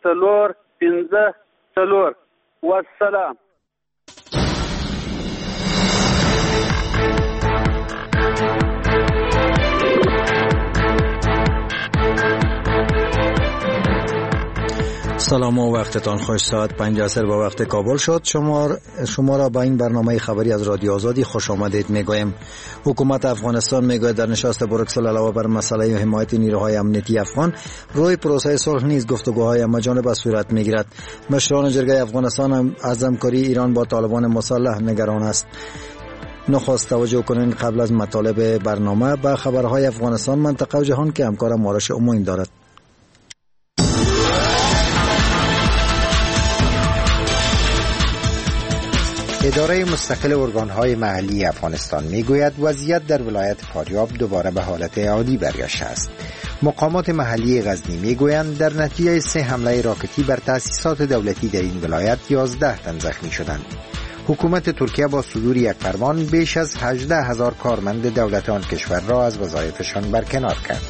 454 والسلام. سلام و وقتتان خوش. ساعت 5 عصر با وقت کابل شد. شما را به این برنامه خبری از رادیو آزادی خوش آمدید میگویم. حکومت افغانستان میگوید در نشست بروکسل علاوه بر مسئله حمایت نیروهای امنیتی افغان، روی پروسه صلح نیز گفتگوهای همه‌جانبه صورت میگیرد. مشران جرگه افغانستان هم از همکاری ایران با طالبان مسلح نگران است. نخست توجه کنین قبل از مطالب برنامه به خبرهای افغانستان، منطقه و جهان که همکار مارش اموین دارد. اداره مستقل ارگان‌های محلی افغانستان میگوید وضعیت در ولایت فاریاب دوباره به حالت عادی برگشته است. مقامات محلی غزنی میگویند در نتیجه 3 حمله راکتی بر تأسیسات دولتی در این ولایت 11 تن زخمی شدند. حکومت ترکیه با صدور یک فرمان بیش از 18,000 کارمند دولت آن کشور را از وظایفشان برکنار کرد.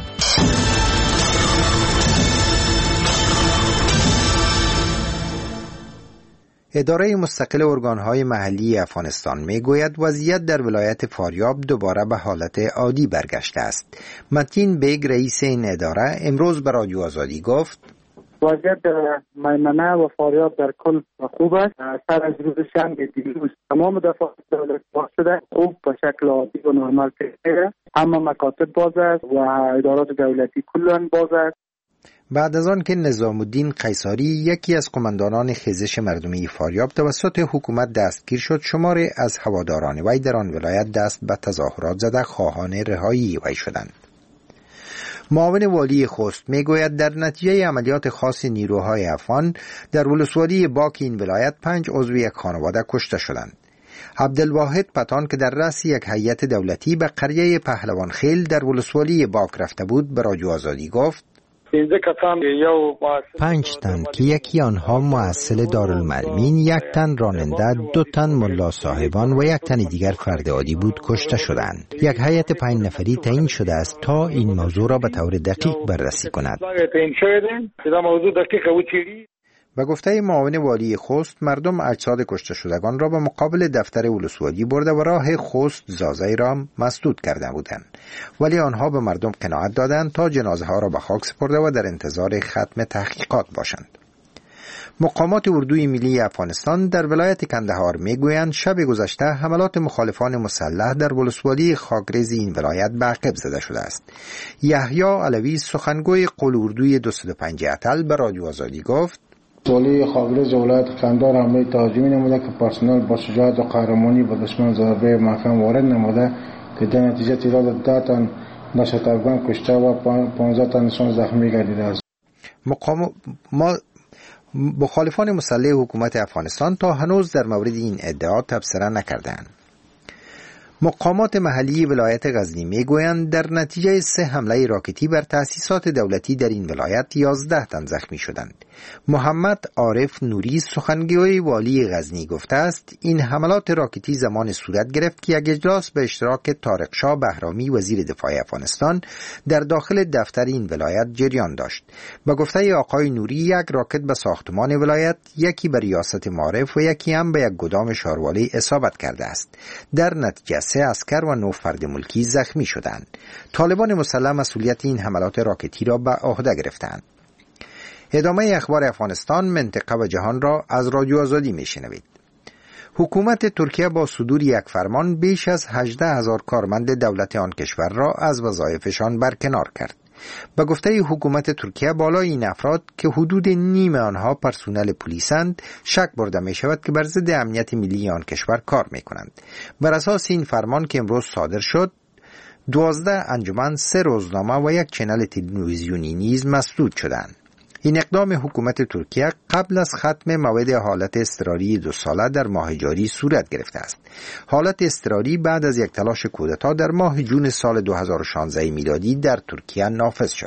اداره مستقل ارگان‌های محلی افغانستان میگوید وضعیت در ولایت فاریاب دوباره به حالت عادی برگشته است. متین بیگ رئیس این اداره امروز به رادیو آزادی گفت وضعیت در میمنه و فاریاب در کل خوب است. سر از روز شنبه دیروز تمام دفعات دولت باز شده، خوب به شکل عادی و نرمال پیش میره. همه مکاتب باز است و ادارات دولتی کلان باز است. بعد از آن که نظام الدین قیصاری یکی از قماندانان خیزش مردمی فاریاب توسط حکومت دستگیر شد، شماری از هواداران وی در آن ولایت دست به تظاهرات زده خواهان رهایی وی شدند. معاون والی خوست میگوید در نتیجه عملیات خاص نیروهای افغان در ولسوالی باک این ولایت 5 عضو یک خانواده کشته شدند. عبدالواحد پتان که در رأس یک هیئت دولتی به قریه پهلوان خیل در ولسوالی باک رفته بود به رادیو آزادی گفت 5 تن که یکی آنها مؤسل دارالمعلمین، 1 تن راننده، 2 تن ملا صاحبان و 1 تن دیگر فرد عادی بود کشته شدند. یک هیئت 5 نفری تعیین شده است تا این موضوع را به طور دقیق بررسی کند. به گفته معاون والی خوست، مردم اجساد کشته شدگان را به مقابل دفتر ولسوالی برده و راه خوست زازی را مسدود کرده بودند، ولی آنها به مردم قناعت دادند تا جنازه ها را به خاک سپرده و در انتظار ختم تحقیقات باشند. مقامات اردوی ملی افغانستان در ولایت کندهار میگویند شب گذشته حملات مخالفان مسلح در ولسوالی خاکریز این ولایت به عقب زده شده است. یحیی علوی سخنگوی قول اردوی 205 اتل به رادیو آزادی گفت والی خاکریز ولایت قندهار حمله تهاجمی نموده که پرسنل با شجاعت و قهرمانی به دشمن ضربه محکم وارد نموده که در نتیجه تعداد 10 تن دهشت افغان کشته و 15 تن زخمی گردیده است. مخالفان مسلح حکومت افغانستان تا هنوز در مورد این ادعا تبصره نکردند. مقامات محلی ولایت غزنی میگویند در نتیجه 3 حمله راکتی بر تأسیسات دولتی در این ولایت 11 تن زخمی شدند. محمد عارف نوری سخنگوی والی غزنی گفته است این حملات راکتی زمان صورت گرفت که یک اجلاس به اشتراک طارق شاه بهرامی وزیر دفاع افغانستان در داخل دفتر این ولایت جریان داشت. به گفته آقای نوری 1 راکت به ساختمان ولایت، 1 به ریاست معارف و 1 هم به یک گدام شاروالی اصابت کرده است. در نتیجه 3 عسکر و 9 فرد ملکی زخمی شدند. طالبان مسلح مسئولیت این حملات راکتی را به عهده گرفتند. ادامه اخبار افغانستان، منطقه و جهان را از رادیو آزادی میشنوید. حکومت ترکیه با صدور یک فرمان بیش از 18,000 کارمند دولت آن کشور را از وظایفشان برکنار کرد. به گفته حکومت ترکیه بالای این افراد که حدود نیم آنها پرسنل پلیسند شک برده می شود که بر ضد امنیت ملی آن کشور کار می کنند. بر اساس این فرمان که امروز صادر شد 12 انجمن، 3 روزنامه و 1 چنل تلویزیونی نیز مسدود شدند. این اقدام حکومت ترکیه قبل از ختم موعد حالت اضطراری 2 ساله در ماه جاری صورت گرفته است. حالت اضطراری بعد از یک تلاش کودتا در ماه جون سال 2016 میلادی در ترکیه نافذ شد.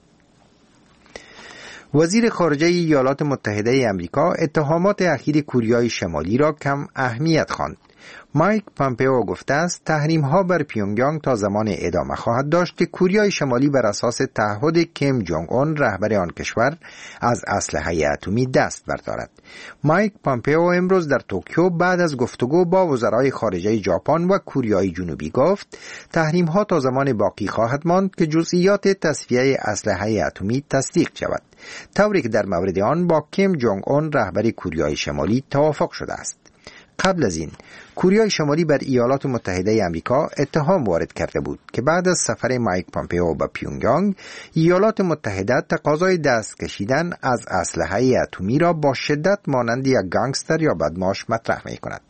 وزیر خارجه ایالات متحده آمریکا اتهامات اخیر کره شمالی را کم اهمیت خواند. مایک پامپئو گفته است تحریم ها بر پیونگیانگ تا زمان ادامه خواهد داشت که کوریای شمالی بر اساس تعهد کیم جونگ اون رهبر آن کشور از اسلحه اتمی دست بردارد. مایک پامپئو امروز در توکیو بعد از گفتگو با وزرای خارجه ژاپن و کوریای جنوبی گفت تحریم ها تا زمان باقی خواهد ماند که جزئیات تصفیه اسلحه اتمی تصدیق شود، طوری که در مورد آن با کیم جونگ اون رهبر کوریای شمالی توافق شده است. قبل از این کوریای شمالی بر ایالات متحده آمریکا اتهام وارد کرده بود که بعد از سفر مایک پامپئو به پیونگیانگ ایالات متحده تقاضای دست کشیدن از اسلحه اتمی را با شدت مانند یک گانگستر یا بدمعاش مطرح می کند.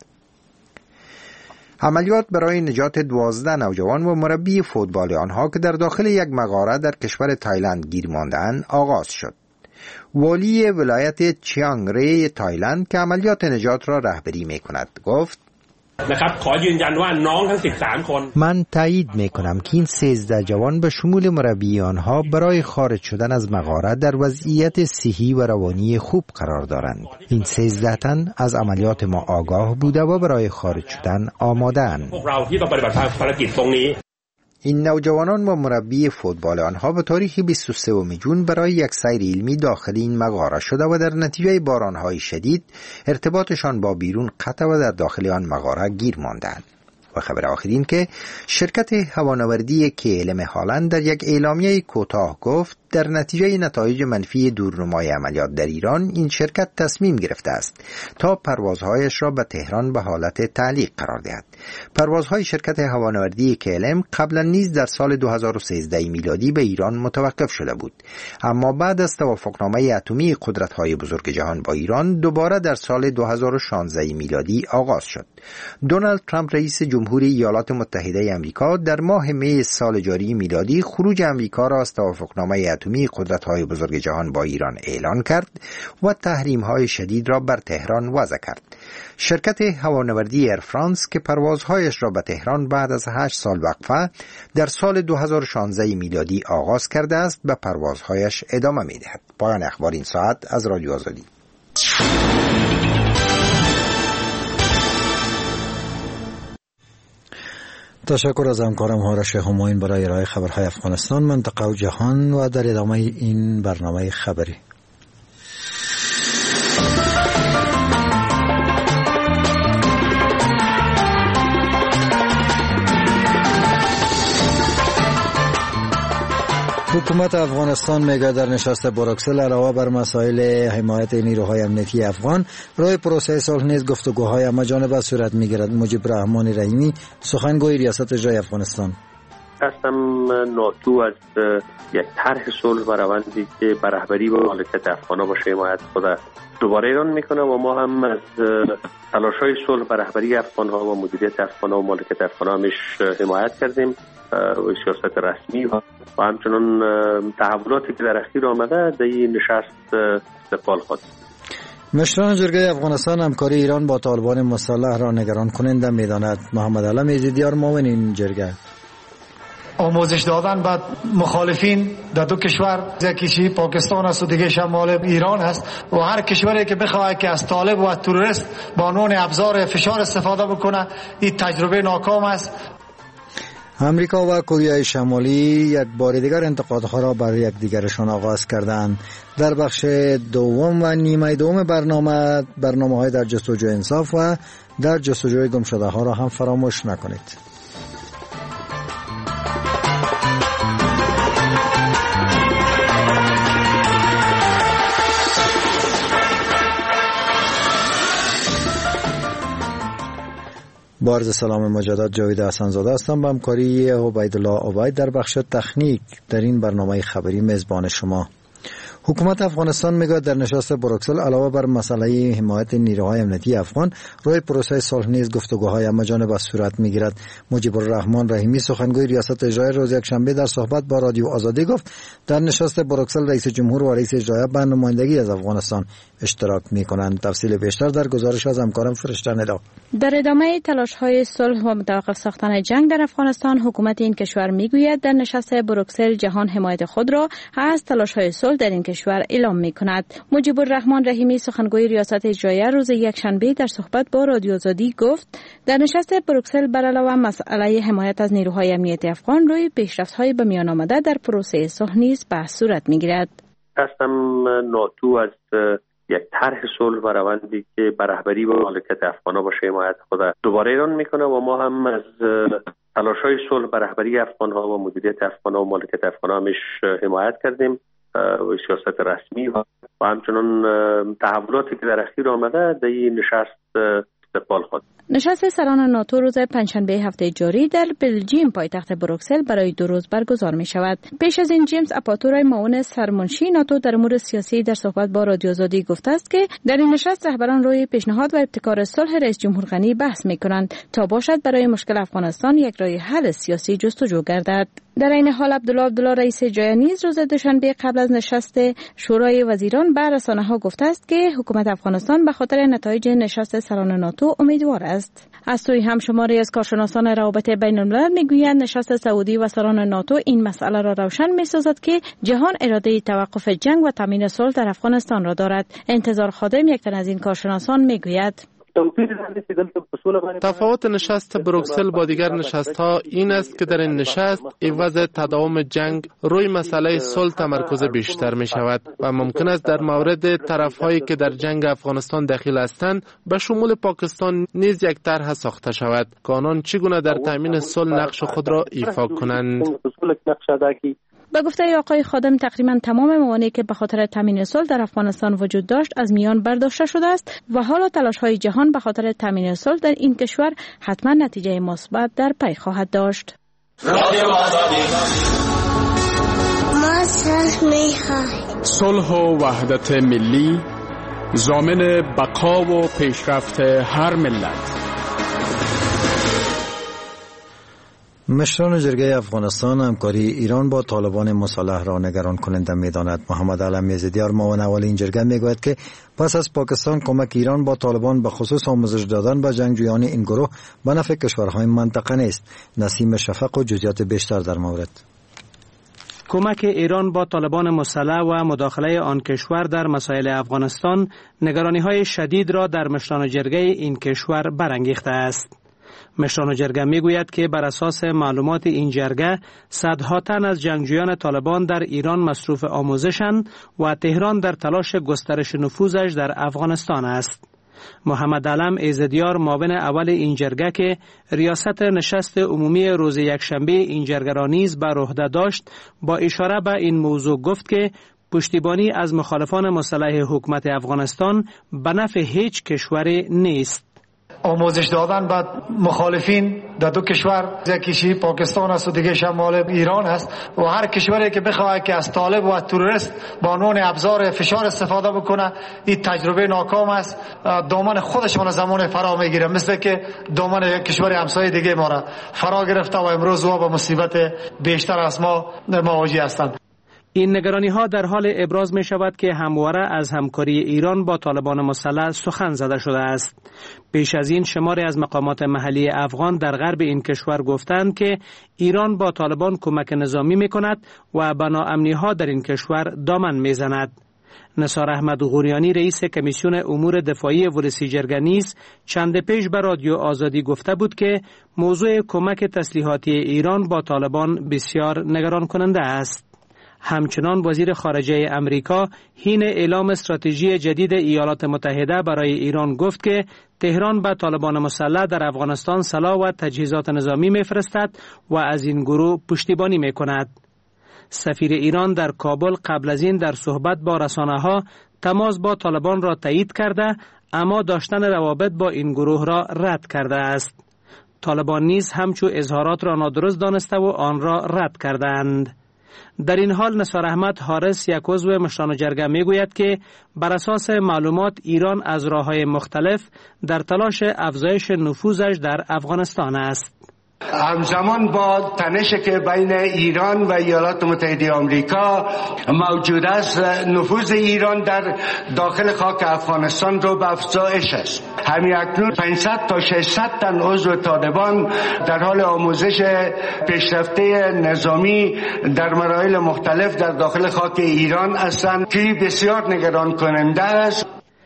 عملیات برای نجات 12 نوجوان و مربی فوتبال آنها که در داخل یک مغاره در کشور تایلند گیر ماندند آغاز شد. والی ولایت چیانگ ری تایلند که عملیات نجات را رهبری می کند گفت من تایید می کنم که این 13 جوان به شمول مربی آنها برای خارج شدن از مغاره در وضعیت صحی و روانی خوب قرار دارند. این 13 تن از عملیات ما آگاه بوده و برای خارج شدن آماده اند. این نوجوانان و مربی فوتبال آنها به تاریخ 23 جون برای یک سیر علمی داخل این مغاره شده و در نتیجه بارانهای شدید ارتباطشان با بیرون قطع و در داخل آن مغاره گیر ماندند. و خبر آخرین که شرکت هوانوردی KLM هالند در یک اعلامیه کوتاه گفت در نتیجه نتایج منفی دورنمای عملیات در ایران این شرکت تصمیم گرفته است تا پروازهایش را به تهران به حالت تعلیق قرار دهد. پروازهای شرکت هوانوردی KLM قبلا نیز در سال 2013 میلادی به ایران متوقف شده بود، اما بعد از توافقنامه اتمی قدرت‌های بزرگ جهان با ایران دوباره در سال 2016 میلادی آغاز شد. دونالد ترامپ رئیس جمهوری ایالات متحده آمریکا در ماه می سال جاری میلادی خروج آمریکا را از توافقنامه اتمی قدرت‌های بزرگ جهان با ایران اعلان کرد و تحریم‌های شدید را بر تهران وضع کرد. شرکت هوانوردی ایر فرانس که پروازهایش را به تهران بعد از 8 سال وقفه در سال 2016 میلادی آغاز کرده است به پروازهایش ادامه می‌دهد. پایان اخبار این ساعت از رادیو آزادی. تشکر از همکارم هارش همایون برای ارائه خبرهای افغانستان، منطقه و جهان و در ادامه این برنامه خبری. حکومت افغانستان میگه در نشست بروکسل علاوه بر مسائل حمایت نیروهای امنیتی افغان روی پروسه صلح نیز گفتگوهای همه‌جانبه صورت میگیرد. مجیب رحمان رحیمی سخنگوی ریاست اجرایی افغانستان: قسم ناتو از یک طرح صلح و روندی که بر رهبری و مالکیت افغان‌ها باشه حمایت خود دوباره اعلان میکنه و ما هم از تلاش‌های صلح بر رهبری افغان‌ها و مدیریت افغان‌ها و مالکیت افغان‌ها همیش حمایت کردیم و سیاست رسمی و همچنان تحولاتی که در اخیر آمده در این نشست استقبال خواهد. مشران جرگه افغانستان همکاری ایران با طالبان مسلح را نگران کننده می‌داند. محمد علم ایزدیار معاون این جرگه: آموزش دادن به مخالفین در دو کشور، یکیش پاکستان است و دیگه شمال ایران است و هر کشوری که بخواد که از طالب و از تروریست به عنوان ابزار فشار استفاده بکنه این تجربه ناکام است. امریکا و کره شمالی یک بار دیگر انتقادها را بر یکدیگرشان آغاز کردند. در بخش دوم و نیمه دوم برنامه‌های در جستجوی انصاف و در جستجوی گمشده ها را هم فراموش نکنید. با عرض سلام مجدد، جاوید حسن‌زاده هستم. با همکاری عبیدالله عبید در بخش تکنیک در این برنامه خبری میزبان شما. حکومت افغانستان میگه در نشست بروکسل علاوه بر مسئله حمایت نیروهای امنیتی افغان روی پروسه صلح نیز گفتگوهای همه‌جانبه صورت میگیرد. مجیب الرحمان رحیمی سخنگوی ریاست اجرایی روز یکشنبه در صحبت با رادیو آزادی گفت در نشست بروکسل رئیس جمهور و رئیس اجرایی به نمایندگی از افغانستان اشتراک میکنند. تفصیل بیشتر در گزارش از همکارم فرشته ندا. در ادامه تلاش‌های صلح و متوقف ساختن جنگ در افغانستان، حکومت این کشور میگوید در نشست بروکسل جهان حمایت خود را از تلاش‌های صلح در این کشور اعلام میکند. مجیب الرحمن رحیمی سخنگوی ریاست اجراییه روز یکشنبه در صحبت با رادیو آزادی گفت در نشست بروکسل بر علاوه مسئله حمایت از نیروهای امنیتی افغان روی پیشرفت‌های به میان آمده در پروسه صلح نیز بحث صورت میگیرد. قسم ناتو از یک طرح صلح و روندی که بر رهبری و مالکیت افغان‌ها باشه حمایت خود دوباره اعلان میکنه و ما هم از تلاش‌های صلح بر رهبری افغان‌ها و مدیریت افغان‌ها و مالکیت افغان‌ها همیش حمایت کردیم و سیاست رسمی و همچنان تحولاتی که در اخیر آمده در این نشست استقبال خود. نشست سران ناتو روز پنجشنبه هفته جاری در بلژیم پایتخت بروکسل برای 2 روز برگزار می شود. پیش از این جیمز آپاتورای معاون سرمنشی ناتو در امور سیاسی در صحبت با رادیو آزادی گفته است که در این نشست رهبران روی پیشنهاد و ابتکار صلح رئیس جمهور غنی بحث می کنند تا باشد برای مشکل افغانستان یک راه حل سیاسی جستجو گردد. در این حال عبدالله رئیس جمهور نیز روز دوشنبه قبل از نشست شورای وزیران به رسانه‌ها گفته است که حکومت افغانستان به خاطر نتایج نشست سران ناتو امیدوار است. از سوی هم شماری از کارشناسان روابط بین‌الملل میگویند نشست سعودی و سران ناتو این مسئله را روشن می‌سازد که جهان اراده توقف جنگ و تامین صلح در افغانستان را دارد. انتظار خادم یک تن از این کارشناسان میگوید تفاوت نشست بروکسل با دیگر نشست‌ها این است که در این نشست عوض تداوم جنگ روی مسئله صلح تمرکز بیشتر می شود و ممکن است در مورد طرف‌هایی که در جنگ افغانستان دخیل هستند به شمول پاکستان نیز یک طرح ساخته شود که آنان چگونه در تامین صلح نقش خود را ایفا کنند. به گفته آقای خادم تقریبا تمام موانعی که به خاطر تامین صلح در افغانستان وجود داشت از میان برداشته شده است و حالا تلاش‌های جهان به خاطر تامین صلح در این کشور حتما نتیجه مثبت در پی خواهد داشت. صلح و وحدت ملی ضامن بقا و پیشرفت هر ملت. مشران جرگه افغانستان همکاری ایران با طالبان مسلح را نگران کننده می‌داند. محمد علم یزدیار معاون اول این جرگه میگوید که پس از پاکستان کمک ایران با طالبان به خصوص آموزش دادن به جنگجویان این گروه به نفع کشورهای منطقه نیست. نسیم شفق و جزئیات بیشتر در مورد. کمک ایران با طالبان مسلح و مداخله آن کشور در مسائل افغانستان نگرانی‌های شدید را در مشران جرگه این کشور برانگیخته است. مشران جرگه میگوید که بر اساس معلومات این جرگه صدها تن از جنگجویان طالبان در ایران مصروف آموزشند و تهران در تلاش گسترش نفوذش در افغانستان است. محمد علم ایزدیار معاون اول این جرگه که ریاست نشست عمومی روز یکشنبه این جرگه را نیز بر عهده داشت با اشاره به این موضوع گفت که پشتیبانی از مخالفان مسلح حکومت افغانستان به نفع هیچ کشوری نیست. آموزش دادن به مخالفین در 2 کشور، یکیش پاکستان است و دیگه شمال ایران است و هر کشوری که بخواد که از طالب و تروریست با عنوان ابزار فشار استفاده بکنه این تجربه ناکام است. دامن خودشون زمان فرا میگیره، مثل که دامن کشور همسایه دیگه ما را فرا گرفته و امروز با مصیبت بیشتر از ما مواجه هستند. این نگرانی ها در حال ابراز می شود که همواره از همکاری ایران با طالبان مسلح سخن زده شده است. پیش از این شماری از مقامات محلی افغان در غرب این کشور گفتند که ایران با طالبان کمک نظامی می کند و به ناامنی ها در این کشور دامن می زند. نثار احمد غوریانی رئیس کمیسیون امور دفاعی ولسی جرگه نیز چند پیش به رادیو آزادی گفته بود که موضوع کمک تسلیحاتی ایران با طالبان بسیار نگران کننده است. همچنان وزیر خارجه امریکا حین اعلام استراتژی جدید ایالات متحده برای ایران گفت که تهران به طالبان مسلح در افغانستان سلاح و تجهیزات نظامی می‌فرستد و از این گروه پشتیبانی می‌کند. سفیر ایران در کابل قبل از این در صحبت با رسانه‌ها تماس با طالبان را تایید کرده اما داشتن روابط با این گروه را رد کرده است. طالبان نیز همچو اظهارات را نادرست دانسته و آن را رد کردند. در این حال نثار احمد حارس یک عضو مشران جرگه میگوید که بر اساس معلومات ایران از راه‌های مختلف در تلاش افزایش نفوذش در افغانستان است. همزمان با تنشی که بین ایران و ایالات متحده آمریکا موجود است، نفوذ ایران در داخل خاک افغانستان رو به افزایش است. همین اکنون 500 تا 600 تن عضو طالبان در حال آموزش پیشرفته نظامی در مراحل مختلف در داخل خاک ایران هستند که بسیار نگران کننده است.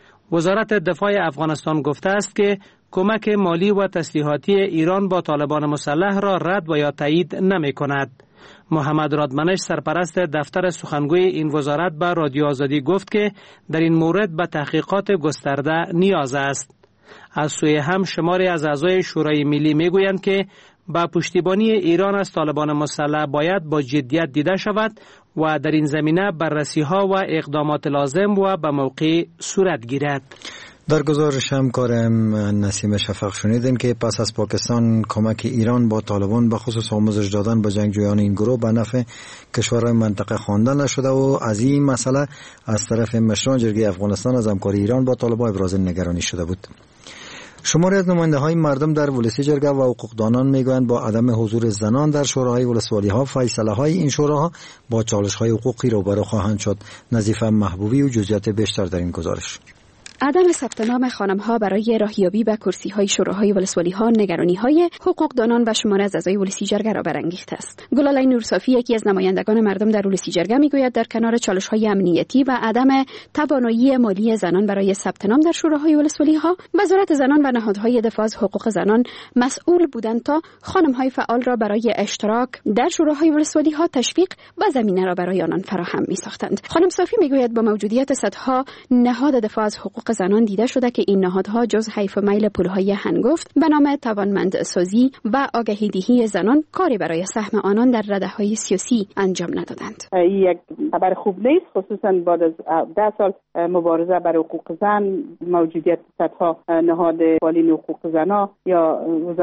وزارت دفاع افغانستان گفته است که کمک مالی و تسلیحاتی ایران با طالبان مسلح را رد و یا تایید نمی کند. محمد رادمنش سرپرست دفتر سخنگوی این وزارت به رادیو آزادی گفت که در این مورد به تحقیقات گسترده نیاز است. از سوی هم شماری از اعضای شورای ملی می گویند که با پشتیبانی ایران از طالبان مسلح باید با جدیت دیده شود و در این زمینه بررسی ها و اقدامات لازم و به موقع صورت گیرد. در گزارش همکارم نسیم شفق شنیدیم که پس از پاکستان کمک ایران با طالبان به خصوص آموزش دادن به جنگجویان این گروه به نفع کشورهای منطقه خوانده نشده و از این مسئله از طرف مشران جرگه افغانستان از همکاری ایران با طالبان ابراز نگرانی شده بود. شماری از نماینده‌های مردم در ولسی جرگه و حقوقدانان میگویند با عدم حضور زنان در شوراهای ولسوالی‌ها فیصله‌های این شوراها با چالش‌های حقوقی روبرو خواهند شد. نظیفه محبوبی و جزئیات بیشتر در این گزارش. عدم ثبت نام خانم‌ها برای راهیابی به کرسی‌های شوراهای ولسوالی‌ها نگرانی‌های حقوقدانان و شماری از اعضای ولسی جرگه را برانگیخته است. گلالای نورصافی یکی از نمایندگان مردم در ولسی جرگه می‌گوید در کنار چالش‌های امنیتی و عدم توانایی مالی زنان برای ثبت نام در شوراهای ولسوالی‌ها، وزارت زنان و نهادهای دفاع از حقوق زنان مسئول بودند تا خانم‌های فعال را برای اشتراک در شوراهای ولسوالی‌ها تشویق و زمینه را برای آنان فراهم می‌ساختند. خانم صافی می‌گوید با موجودیت صدها نهاد دفاع از حقوق زنان دیده شده که این نهادها جز حیف و میل پولهای هنگفت به نام توانمندسازی و آگهی دهی زنان کاری برای سهم آنان در رده‌های سیاسی انجام ندادند. این یک خبر خوب نیست، خصوصا بعد از 10 سال مبارزه برای حقوق زن، موجودیت صدها نهاد فعالین حقوق زنان یا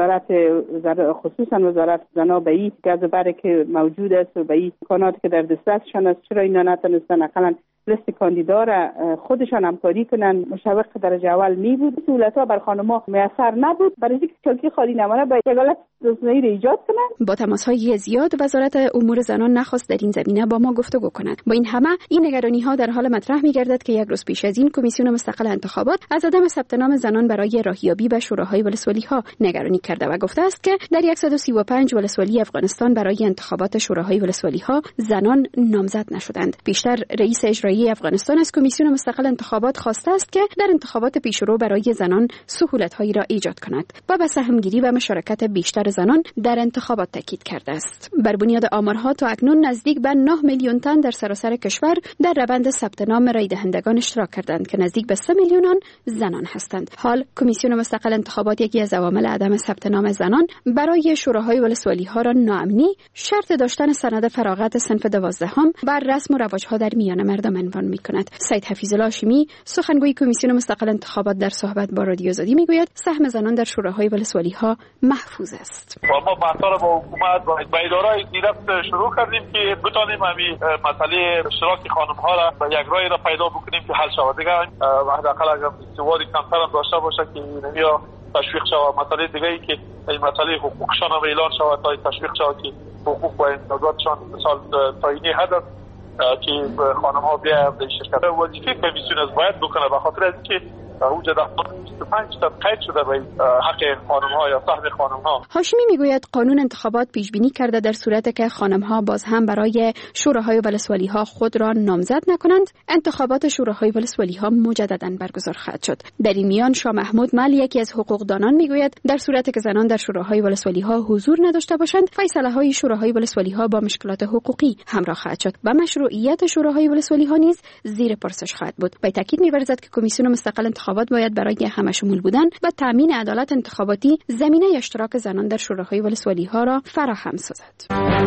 خصوصا وزارت زنان به این گزبره که موجود است و به این امکاناتی که در دسترسشان است، چرا اینا نتونستن اقلا لیست کاندیدا را خودشان همکاری کنن؟ مشوق درجه اول می بود، سهولت‌ها بر خانم‌ها میسر نبود، برای اینکه چالکی خالی نمانه باید عدالت رسانه‌ای را ایجاد کنند. با تماس‌های زیاد وزارت امور زنان نخواست در این زمینه با ما گفتگو کند. با این همه این نگرانی‌ها در حال مطرح می‌گردد که یک روز پیش از این کمیسیون مستقل انتخابات از عدم ثبت نام زنان برای راهیابی به شوراهای ولسوالی‌ها نگرانی کرده و گفته است که در 135 ولسوالی افغانستان برای انتخابات شوراهای ولسوالی‌ها زنان نامزد نشدند. بیشتر رئیس اجرایی افغانستان از کمیسیون مستقل انتخابات خواسته است که در انتخابات پیشرو برای زنان سهولت‌هایی را ایجاد کند و به سهمگیری و مشارکت بیشتر زنان در انتخابات تاکید کرده است. بر بنیاد آمارها تا اکنون نزدیک به 9 میلیون تن در سراسر کشور در روند ثبت نام رای دهندگان اشتراک کردند که نزدیک به 3 میلیون زنان هستند. حال کمیسیون مستقل انتخابات یکی از عوامل عدم ثبت نام زنان برای شوراهای ولسوالی‌ها را ناامنی، شرط داشتن سند فراغت صنف 12 بر رسم و رواج‌ها در میان مردم عنوان می‌کند. سید حفیظالله هاشمی سخنگوی کمیسیون مستقل انتخابات در صحبت با رادیو آزادی میگوید سهم زنان در شوراهای ولسوالی‌ها محفوظ است. ما بحث‌ها با حکومت و اداره‌های دیرفت شروع کردیم که بتونیم همین مسئله اشتراک خانم‌ها را و یک راهی را پیدا بکنیم که حل شود. دیگه حداقل اگر استواری کمتر هم داشته باشه که اینها تشویق شود. مسئله دیگه‌ای که این مسئله حقوقشان هم اعلان شود تا تشویق شود که حقوق و امتیازاتشان مثال تعیینی هست که خانم ها بیا در شرکت وظیفه کمیسیون از باید بکنه به خاطر از که اونجا در 25% قید شده به حق خانم ها یا سهم خانم ها. هاشمی میگوید قانون انتخابات پیش بینی کرده در صورتی که خانم ها باز هم برای شوراهای ولسوالی ها خود را نامزد نکنند، انتخابات شوراهای ولسوالی ها مجددا برگزار خواهد شد. در این میان شاه محمود مل یکی از حقوقدانان میگوید در صورتی که زنان در شوراهای ولسوالی ها حضور نداشته باشند، فیصله های شوراهای ولسوالی ها با مشکلات حقوقی همراه خواهد شد و مشروعیت شوراهای ولسوالی ها نیز زیر پرسش خواهد بود. با تاکید می‌ورزد که کمیسیون مستقل انتخابات باید برای همه شمول بودن و تامین عدالت انتخاباتی زمینه اشتراک زنان در شوراهای ولسوالی ها را فراهم سازد.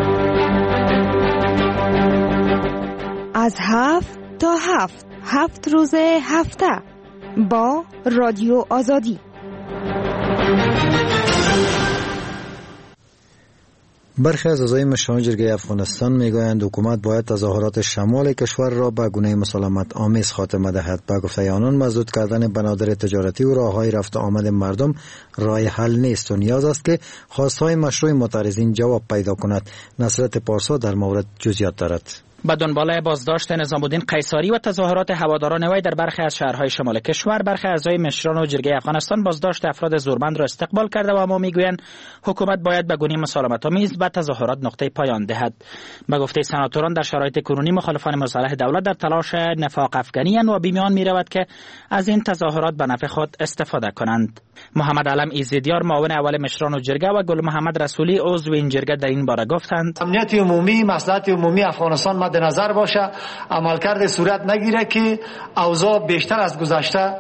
از 7 تا 7 روز هفته با رادیو آزادی. برخی از اعضای مشران جرگه افغانستان میگویند حکومت باید تظاهرات شمال کشور را به گونه مسالمت آمیز خاتمه دهد. با گفته آنان مسدود کردن بنادر تجارتی و راههای رفت آمد مردم راه حل نیست و نیاز است که خواستهای مشروع معترضین جواب پیدا کند. نصرت پارسا در مورد جزئیات دارد. با دنبال بازداشت نظام الدین قیصری و تظاهرات هواداران وی در برخی از شهرهای شمال کشور، برخی اعضای مشران و جرگه افغانستان بازداشت افراد زورمند را استقبال کرده و اما میگویند حکومت باید به گونه مسالمت‌آمیز به تظاهرات نقطه پایان دهد. به گفته سناتوران در شرایط کنونی مخالفان مصالح دولت در تلاش نفاق افکنی و بیمیان میرود که از این تظاهرات به نفع خود استفاده کنند. محمد علم ایزدیار معاون اول مشران و جرگه و گل محمد رسولی عضو این جرگه در این باره گفتند امنیت عمومی، مصلحت عمومی افغانستان مد نظر باشه، عملکرد صورت نگیره که اوضاع بیشتر از گذشته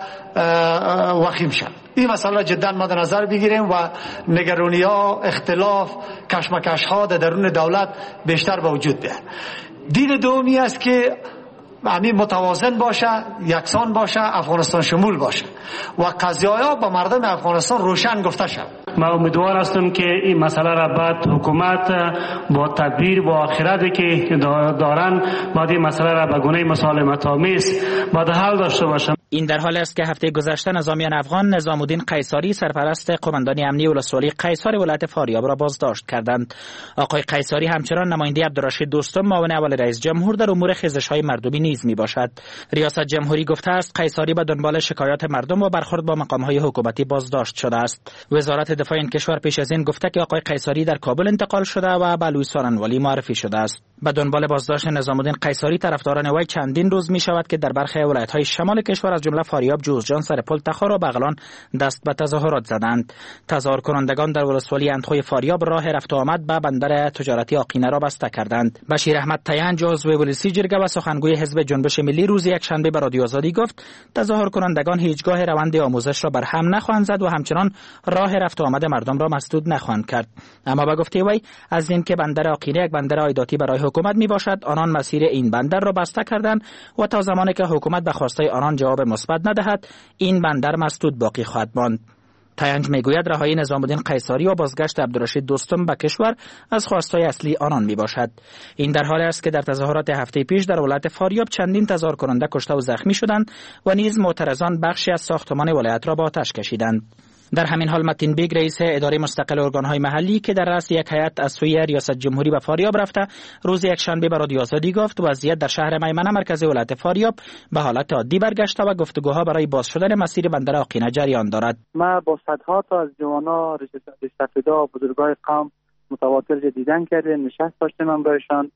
وخیم شد. این مسئله جدا مد نظر بگیریم و نگرانی‌ها، اختلاف، کشمکش‌ها در درون دولت بیشتر به وجود بیاد. دین دومی است که همین متوازن باشه، یکسان باشه، افغانستان شمول باشه و قضایاها با مردم افغانستان روشن گفته شد. ما امیدوار هستم که این مسئله را بعد حکومت با تدبیر و آخرتی که دارن بعد این مسئله را به گونه مسالمت آمیز بعد حل داشته باشند. این در حال است که هفته گذشته نظامیان افغان نظام الدین قیصری سرپرست قماندانی امنی ولسوالی قیصر ولایت فاریاب را بازداشت کردند. آقای قیصری همچنان نماینده عبدالرشید دوستم معاون اول رئیس جمهور در امور خیزش‌های مردمی نیز میباشد. ریاست جمهوری گفته است قیصری به دنبال شکایات مردم و برخورد با مقام‌های حکومتی بازداشت شده است. وزارت دفاع این کشور پیش از این گفته که آقای قیصری در کابل انتقال شده و به لویی سارنوالی معرفی شده است. به دنبال بازداشت نظام الدین قیصری طرفداران وی چندین روز می شود که در برخی ولایت‌های شمال کشور از جمله فاریاب، جوزجان، سرپل، تخار و بغلان دست به تظاهرات زدند. تظاهر کنندگان در ولسوالی اندخوی فاریاب راه رفت و آمد به بندر تجارتی آقینه را بسته کردند. بشیر احمد تیانج عضو ولسی جرگه و سخنگوی حزب جنبش ملی روز یکشنبه به رادیو آزادی گفت تظاهر کنندگان هیچگاه روند آموزش را بر هم نخواهند زد و همچنان راه رفت و آمد مردم را مسدود نخواهند کرد. اما به گفته وی از اینکه بندر آقینه یک بندر عایداتی برای حکومت می باشد، آنان مسیر این بندر را بسته کردند و تا زمانی که حکومت به خواستهای آنان جواب مثبت ندهد این بندر مسدود باقی خواهد ماند. تیانج میگوید رهایی نظام الدین قیصری و بازگشت عبدالرشید دوستم به کشور از خواستهای اصلی آنان می باشد. این در حالی است که در تظاهرات هفته پیش در ولایت فاریاب چندین تظاهر کننده کشته و زخمی شدند و نیز معترضان بخشی از ساختمان ولایت را به آتش کشیدند. در همین حال متین بیگ رئیس اداره مستقل ارگان‌های محلی که در رأس یک هیئت از سوی ریاست جمهوری به فاریاب رفته روز یکشنبه به رادیو آزادی گفت وضعیت در شهر میمنه مرکز ولایت فاریاب به حالت عادی برگشته و گفتگوها برای باز شدن مسیر بندر آقینه جریان دارد. ما با صدها تا از جوانان رشته‌فدا بزرگای قوم متواتر دیدن کردیم، نشست داشتیم من باشان.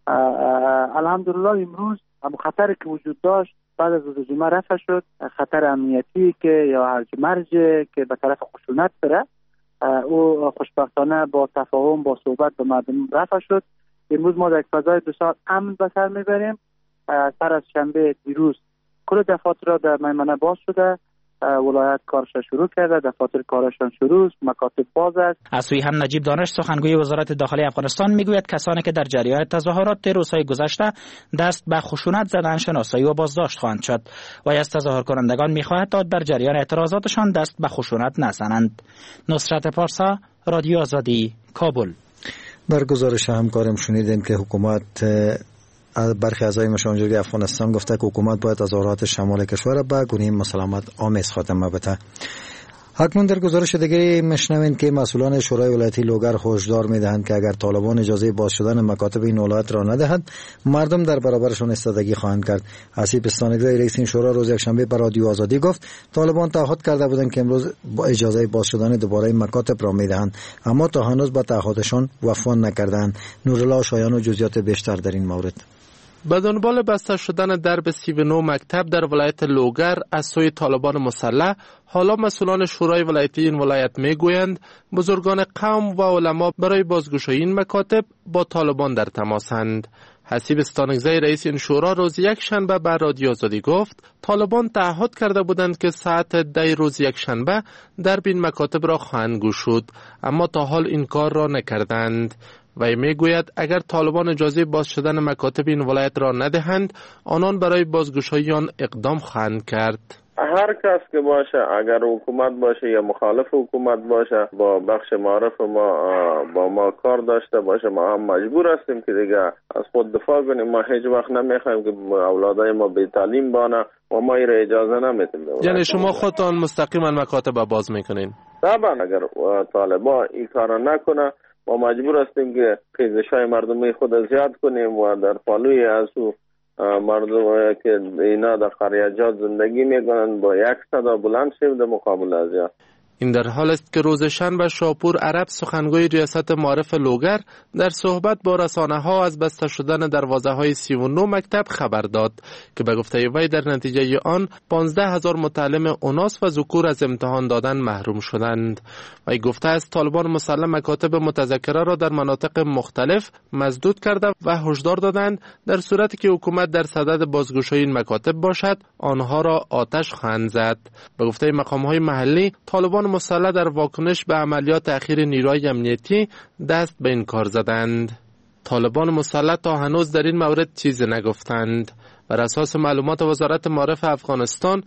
الحمدلله امروز هم خطری که وجود داشت بعد از روز جمعه رفع شد. خطر امنیتی که یا هرج مرج که به طرف خشونت بره او خوشبختانه با تفاهم با صحبت با مردم رفع شد. امروز ما در فضای بسیار امن به سر میبریم. سر از شنبه دیروز کل دفاتر در میمنه باز شده، ولایت کارش شروع کرده، دفاتر کارشان شروع، مکاتب باز است. از سوی هم نجیب دانش سخنگوی وزارت داخلی افغانستان میگوید کسانی که در جریان تظاهرات روزهای گذشته دست به خشونت زدند شناسایی و بازداشت خواهند شد و از تظاهر کنندگان میخواهد تا در جریان اعتراضاتشان دست به خشونت نزنند. نصرت پارسا، رادیو آزادی، کابل. در گزارش همکارم شنیدیم که حکومت برخی اعضای مشران جرگه افغانستان گفته که حکومت باید تظاهرات شمال کشور به گونه مسالمت آمیز خاتمه بده. اکنون در گزارش دیگری میشنویم که مسئولان شورای ولایتی لوگر هشدار میدهند که اگر طالبان اجازه باز شدن مکاتب این ولایت را ندهند مردم در برابرشان ایستادگی خواهند کرد. حسیب استانگزی رئیس این شورا روز یکشنبه به رادیو آزادی گفت طالبان تعهد کرده بودند که امروز با اجازه باز شدن دوباره مکاتب را میدهند اما تا هنوز به تعهدشان وفا نکردند. نورالله شایان و جزئیات بیشتر در این مورد. به دنبال بسته شدن درب 39 مکتب در ولایت لوگر از سوی طالبان مسلح، حالا مسئولان شورای ولایتی این ولایت میگویند بزرگان قوم و علما برای بازگشایی این مکاتب با طالبان در تماسند. حسیب استانگزی رئیس این شورا روز یکشنبه به رادیو آزادی گفت طالبان تعهد کرده بودند که ساعت 10 روز یکشنبه درب این مکاتب را خواهند گشود اما تا حال این کار را نکردند. و میگوید اگر طالبان اجازه باز شدن مکاتب این ولایت را ندهند آنان برای بازگشایی آن اقدام خواهند کرد. هر کس که باشه، اگر حکومت باشه یا مخالف حکومت باشه، با بخش معارف ما با ما کار داشته باشه، ما هم مجبور هستیم که دیگه از خود دفاع کنیم. ما هیچ وقت نمیخوایم که اولادای ما بی تعلیم بانه و ما این اجازه نمیدیم. یعنی شما خودتان مستقیما مکاتب باز میکنین؟ طبعا اگر طالبان این کار نکنه ما مجبور هستیم که خیزش‌های مردمی خود زیاد کنیم و در پالوی از مردم که اینا در قریجات زندگی میکنن با یک صدا بلند شیم در مقابل ازیا. این در حال است که روز شنبه شاپور عرب سخنگوی ریاست معارف لوگر در صحبت با رسانه‌ها از بسته شدن دروازه‌های 39 مکتب خبر داد که به گفته وی در نتیجه آن 15,000 متعلم اوناس و ذکور از امتحان دادن محروم شدند. وی گفته است طالبان مسلح مکاتب متذکره را در مناطق مختلف مسدود کرده و هشدار دادند در صورتی که حکومت در صدد بازگشایی این مکاتب باشد آنها را آتش خواهند زد. به گفته مقام‌های محلی طالبان مسلح در واکنش به عملیات اخیر نیروهای امنیتی دست به این کار زدند. طالبان مسلح تا هنوز در این مورد چیزی نگفتند. بر اساس معلومات وزارت معارف افغانستان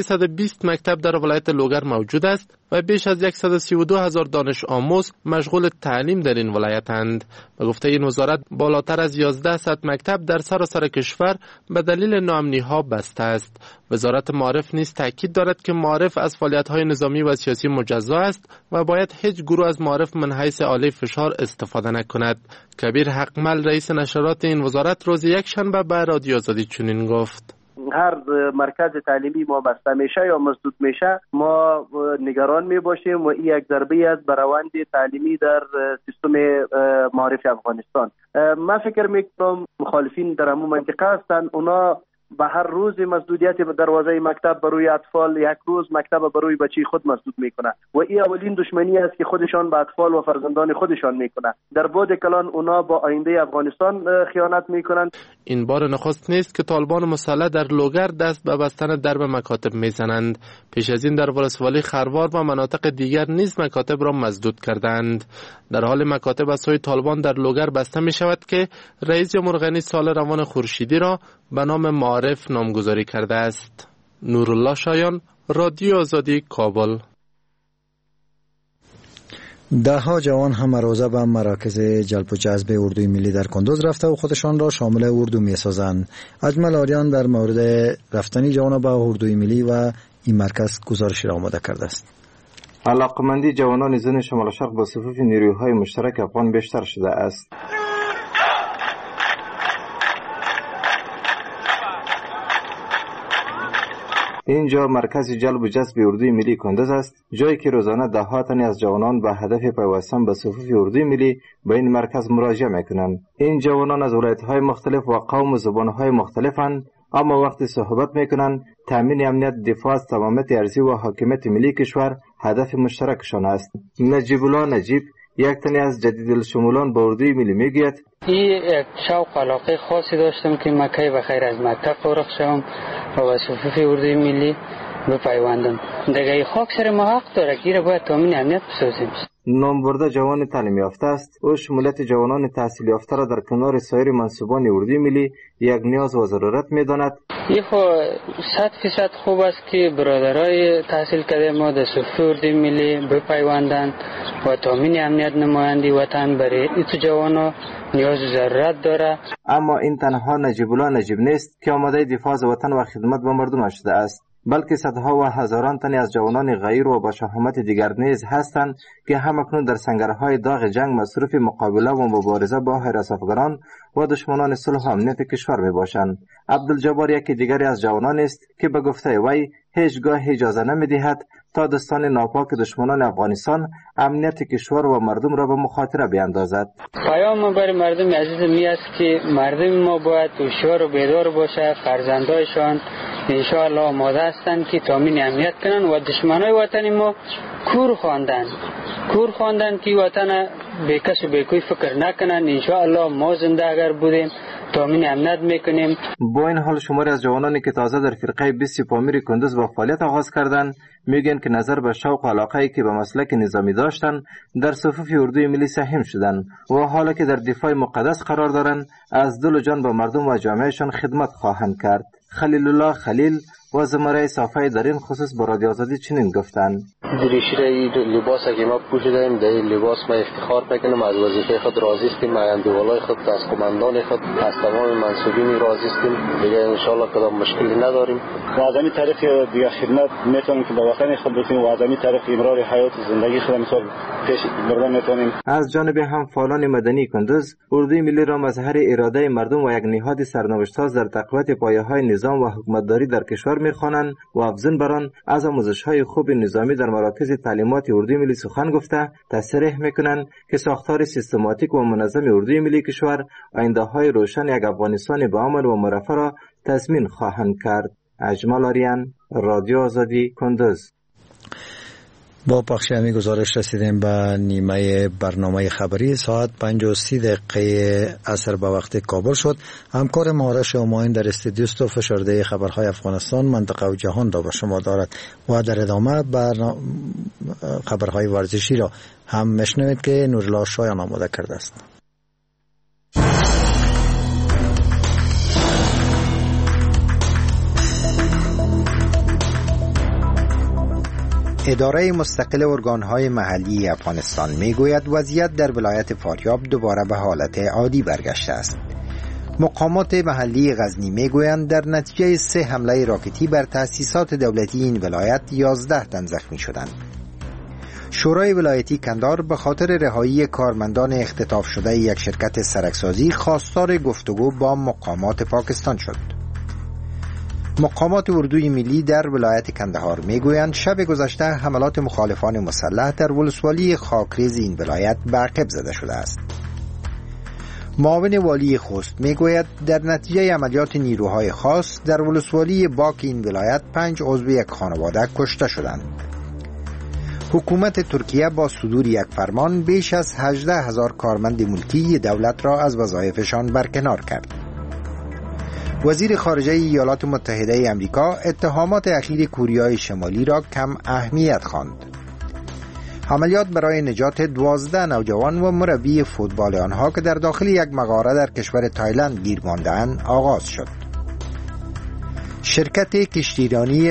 320 مکتب در ولایت لوگر موجود است و بیش از 132,000 دانش آموز مشغول تعلیم در این ولایتند. به گفته این وزارت بالاتر از 1100 مکتب در سراسر کشور به دلیل ناامنی‌ها بسته است. وزارت معارف نیز تاکید دارد که معارف از فعالیت‌های نظامی و سیاسی مجزا است و باید هیچ گروه از معارف من حیث آله فشار استفاده نکند. کبیر حقمل رئیس نشرات این وزارت روز یکشنبه به رادیو آزادی چنین گفت: هر مرکز تعلیمی ما بسته میشه یا مسدود میشه ما نگران می باشیم و این یک ضربه است بر روند تعلیمی در سیستم معارف افغانستان. من فکر میکنم مخالفین در همون منطقه هستند، اونا به هر روز مسدودیت دروازه مکتب بروی اطفال، یک روز مکتب بروی بچه خود مسدود میکنه و این اولین دشمنی است که خودشان به اطفال و فرزندان خودشان میکنه. در بعد کلان اونا با آینده افغانستان خیانت میکنند. این بار نخست نیست که طالبان مسلح در لوگر دست به بستن درب مکاتب میزنند. پیش از این در ولسوالی خروار و مناطق دیگر نیز مکاتب را مسدود کردند. در حال مکاتب از سوی طالبان در لوگر بسته می شود که رئیس جمهور غنی سال روان خورشیدی را به نام معارف نامگذاری کرده است. نورالله شایان، رادیو آزادی، کابل. ده ها جوان هم روزه به مراکز جلب و جذب اردوی ملی در کندوز رفته و خودشان را شامل اردو می سازند. اجمل آریان در مورد رفتن جوان به اردوی ملی و این مرکز گزارش را آماده کرده است. علاقمندی جوانان زن شمال شرق با صفوف نیروهای مشترک افغان بیشتر شده است. اینجا مرکز جلب و جذب اردوی ملی کندوز است، جایی که روزانه ده ها تن از جوانان به هدف پیوستن به صفوف اردوی ملی به این مرکز مراجعه میکنند. این جوانان از ولایت‌های مختلف و قوم و زبان‌های مختلفند، اما وقتی صحبت میکنند تامین امنیت، دفاع از تمامیت ارضی و حاکمیت ملی کشور هدف مشترکشان است. نجیب الله نجیب، یک تنی از جدیدالشمولان به اردوی ملی میگوید: این یک شوق و علاقه خاصی داشتم که من کی بخیر از مکتب فارغ شوم و به صفوف اردوی ملی بپیوندم. دیگه خاک سر ما حق داره که باید تامین امنیت بسازیم. نامبرده جوان تعلیم یافته است. او شمولیت جوانان تحصیل یافته را در کنار سایر منصوبان اردوی ملی یک نیاز و ضرورت می‌داند. این 100% خوب است که برادرای تحصیل کرده ما در صفوف اردوی ملی بپیوندند و تامین امنیت نمایندی وطن برای این جوانان نیاز و ضرورت داره. اما این تنها نجیب الله نجیب نیست که آماده دفاع از وطن و خدمت به مردم شده است، بلکه صدها و هزاران تن از جوانان غیر و با شهامت دیگر نیز هستند که همکنون در سنگرهای داغ جنگ مصروف مقابله و مبارزه با هراسافگران و دشمنان صلح و امنیت کشور می باشند. عبدالجبار یکی دیگری از جوانان است که به گفته وی هیچگاه اجازه نمی دهد تا دستان ناپاک دشمنان افغانستان امنیت کشور و مردم را به مخاطره بیاندازد. پیام برای مردم عزیز می است که مردم ما باید هوشیار و بیدار باشه. فرزندایشان انشاءالله آماده هستند که تامین امنیت کنن و دشمنای وطن ما کور خواندن که وطن به کس و به کوی فکر نکنن. انشاءالله ما زنده اگر بودیم تامین امنیت میکنیم. با این حال شماری از جوانانی که تازه در فرقه 20 سپاهی کندوز با فعالیت آغاز کردند میگن که نظر به شوق و علاقه‌ای که به مسلک نظامی داشتن در صفوف اردوی ملی سهم شدند و حالا که در دفاع مقدس قرار دارند از دل و جان به مردم و جامعهشان خدمت خواهند کرد. خلیل الله خلیل، و زمره صافی در این خصوص با رادیو آزادی چنین گفتند: دریشی لباس که ما پوشیدیم، در لباس ما افتخار میکنیم، از وظیفه خود راضی هستیم، از اندوالای خود، از قماندان خود، از تمام منصوبین راضی هستیم. دیگه ان شاء الله کدام مشکلی نداریم. و از این طریق دیگه خدمت میتونیم که به وطن خود بتونیم و از این طریق امرار حیات زندگی خود مثال پیش بردن میتونیم. از جانب هم فعالان مدنی کندوز اردوی ملی را مظهر اراده مردم و یک نهاد سرنوشت‌ساز در تقویت پایه‌های نظام و حکومتداری در کشور می‌خوانند و افزون بر آن از آموزش‌های خوب نظامی در مراکز تعلیمات اردوی ملی سخن گفته تصریح می‌کنند که ساختار سیستماتیک و منظم اردوی ملی کشور آینده‌های روشن یک افغانستان با امن و مرفه را تضمین خواهند کرد. اجمل آریان، رادیو آزادی، کندوز. با پخش همی گزارش رسیدیم به نیمه برنامه خبری. ساعت 5:30 عصر به وقت کابل شد. همکار مهارش اوماین در استودیو است و فشرده خبرهای افغانستان، منطقه و جهان را به شما دارد و در ادامه خبرهای ورزشی را هم میشنوید که نورالله شایان آماده کرده است. اداره مستقل ارگانهای محلی افغانستان میگوید وضعیت در ولایت فاریاب دوباره به حالت عادی برگشته است. مقامات محلی غزنی میگویند در نتیجه 3 حمله راکتی بر تأسیسات دولتی این ولایت 11 تن زخمی شدند. شورای ولایتی کندهار به خاطر رهایی کارمندان اختطاف شده یک شرکت سرکسازی خواستار گفتگو با مقامات پاکستان شد. مقامات اردوی ملی در ولایت کندهار میگویند شب گذشته حملات مخالفان مسلح در ولسوالی خاکریز این ولایت به عقب زده شده است. معاون والی خوست میگوید در نتیجه عملیات نیروهای خاص در ولسوالی باک این ولایت 5 عضو یک خانواده کشته شدند. حکومت ترکیه با صدور یک فرمان بیش از 18,000 کارمند ملکی دولت را از وظایفشان برکنار کرد. وزیر خارجه ایالات متحده آمریکا اتهامات اخیر کوریای شمالی را کم اهمیت خواند. عملیات برای نجات 12 نوجوان و مربی فوتبال آنها که در داخل یک مغاره در کشور تایلند گیر مانده‌اند آغاز شد. شرکت کشتیرانی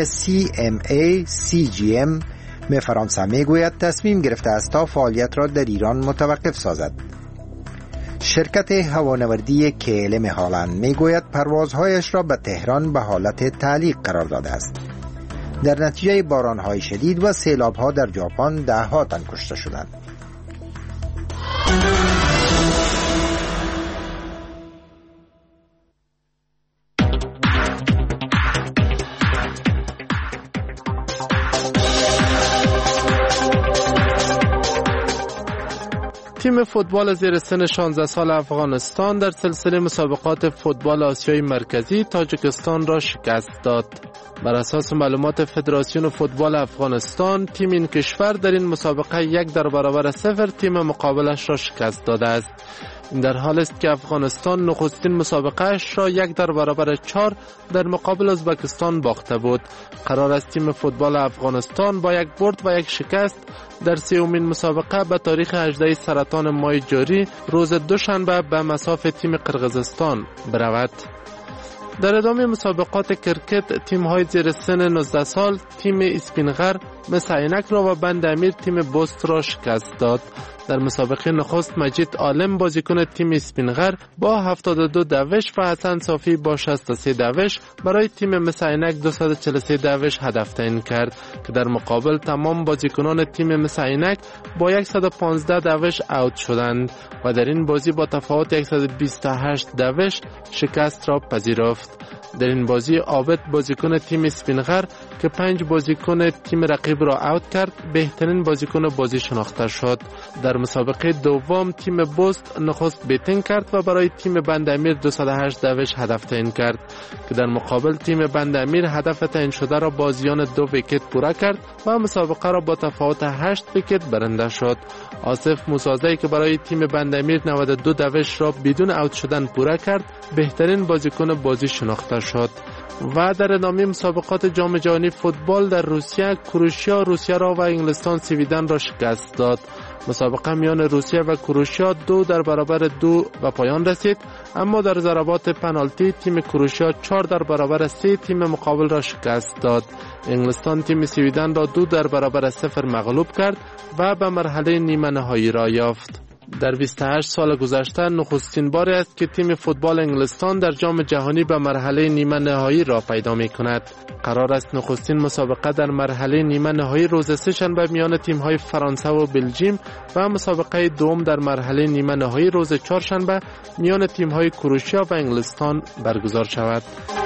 CGM فرانسه میگوید تصمیم گرفته است تا فعالیت را در ایران متوقف سازد. شرکت هوانوردی KLM هالند میگوید پروازهایش را به تهران به حالت تعلیق قرار داده است. در نتیجه بارانهای شدید و سیلابها در ژاپن 10 تن کشته شدند. تیم فوتبال زیر سن 16 سال افغانستان در سلسله مسابقات فوتبال آسیای مرکزی تاجیکستان را شکست داد. بر اساس معلومات فدراسیون فوتبال افغانستان، تیم این کشور در این مسابقه 1-0 تیم مقابلش را شکست داده است. این در حال است که افغانستان نخستین مسابقهش را 1-4 در مقابل ازبکستان باخته بود. قرار است تیم فوتبال افغانستان با یک برد و یک شکست در 3مین مسابقه به تاریخ 18 سرطان ماه جاری روز دوشنبه به مصاف تیم قرقیزستان برود. در ادامه مسابقات کرکت، تیم‌های زیر سن 19 سال تیم اسپینغر مثل عینک را و بند امیر تیم بست را شکست داد. در مسابقه نخست مجید عالم بازیکن تیم اسپینغر با 72 دوش و حسن صافی با 63 دوش برای تیم مثل عینک 243 دوش هدف تعیین کرد که در مقابل تمام بازیکنان تیم مثل عینک با 115 دوش اوت شدند و در این بازی با تفاوت 128 دوش شکست را پذیرفت. در این بازی عابد بازیکن تیم اسپینغر که 5 بازیکن تیم رقیب را اوت کرد بهترین بازیکن بازی شناخته شد. در مسابقه دوم تیم بست نخست بیتینگ کرد و برای تیم بند امیر 208 دوش هدف تعیین کرد که در مقابل تیم بند امیر هدف تعیین شده را با زیان 2 ویکت پوره کرد و مسابقه را با تفاوت 8 ویکت برنده شد. آصف موسازی که برای تیم بند امیر 92 دوش را بدون اوت شدن پوره کرد بهترین بازیکن بازی شناخته شد. و در ادامه مسابقات جام جهانی فوتبال در روسیه، کروشیا روسیه را و انگلستان سویدن را شکست داد. مسابقه میان روسیه و کروشیا 2-2 به پایان رسید، اما در ضربات پنالتی تیم کروشیا 4-3 تیم مقابل را شکست داد. انگلستان تیم سویدن را 2-0 مغلوب کرد و به مرحله نیمه نهایی را یافت. در 28 سال گذشته نخستین باری است که تیم فوتبال انگلستان در جام جهانی به مرحله نیمه نهایی را پیدا می کند. قرار است نخستین مسابقه در مرحله نیمه نهایی روز سه‌شنبه میان تیم‌های فرانسه و بلژیم و مسابقه دوم در مرحله نیمه نهایی روز چهارشنبه میان تیم‌های کروشیا و انگلستان برگزار شود.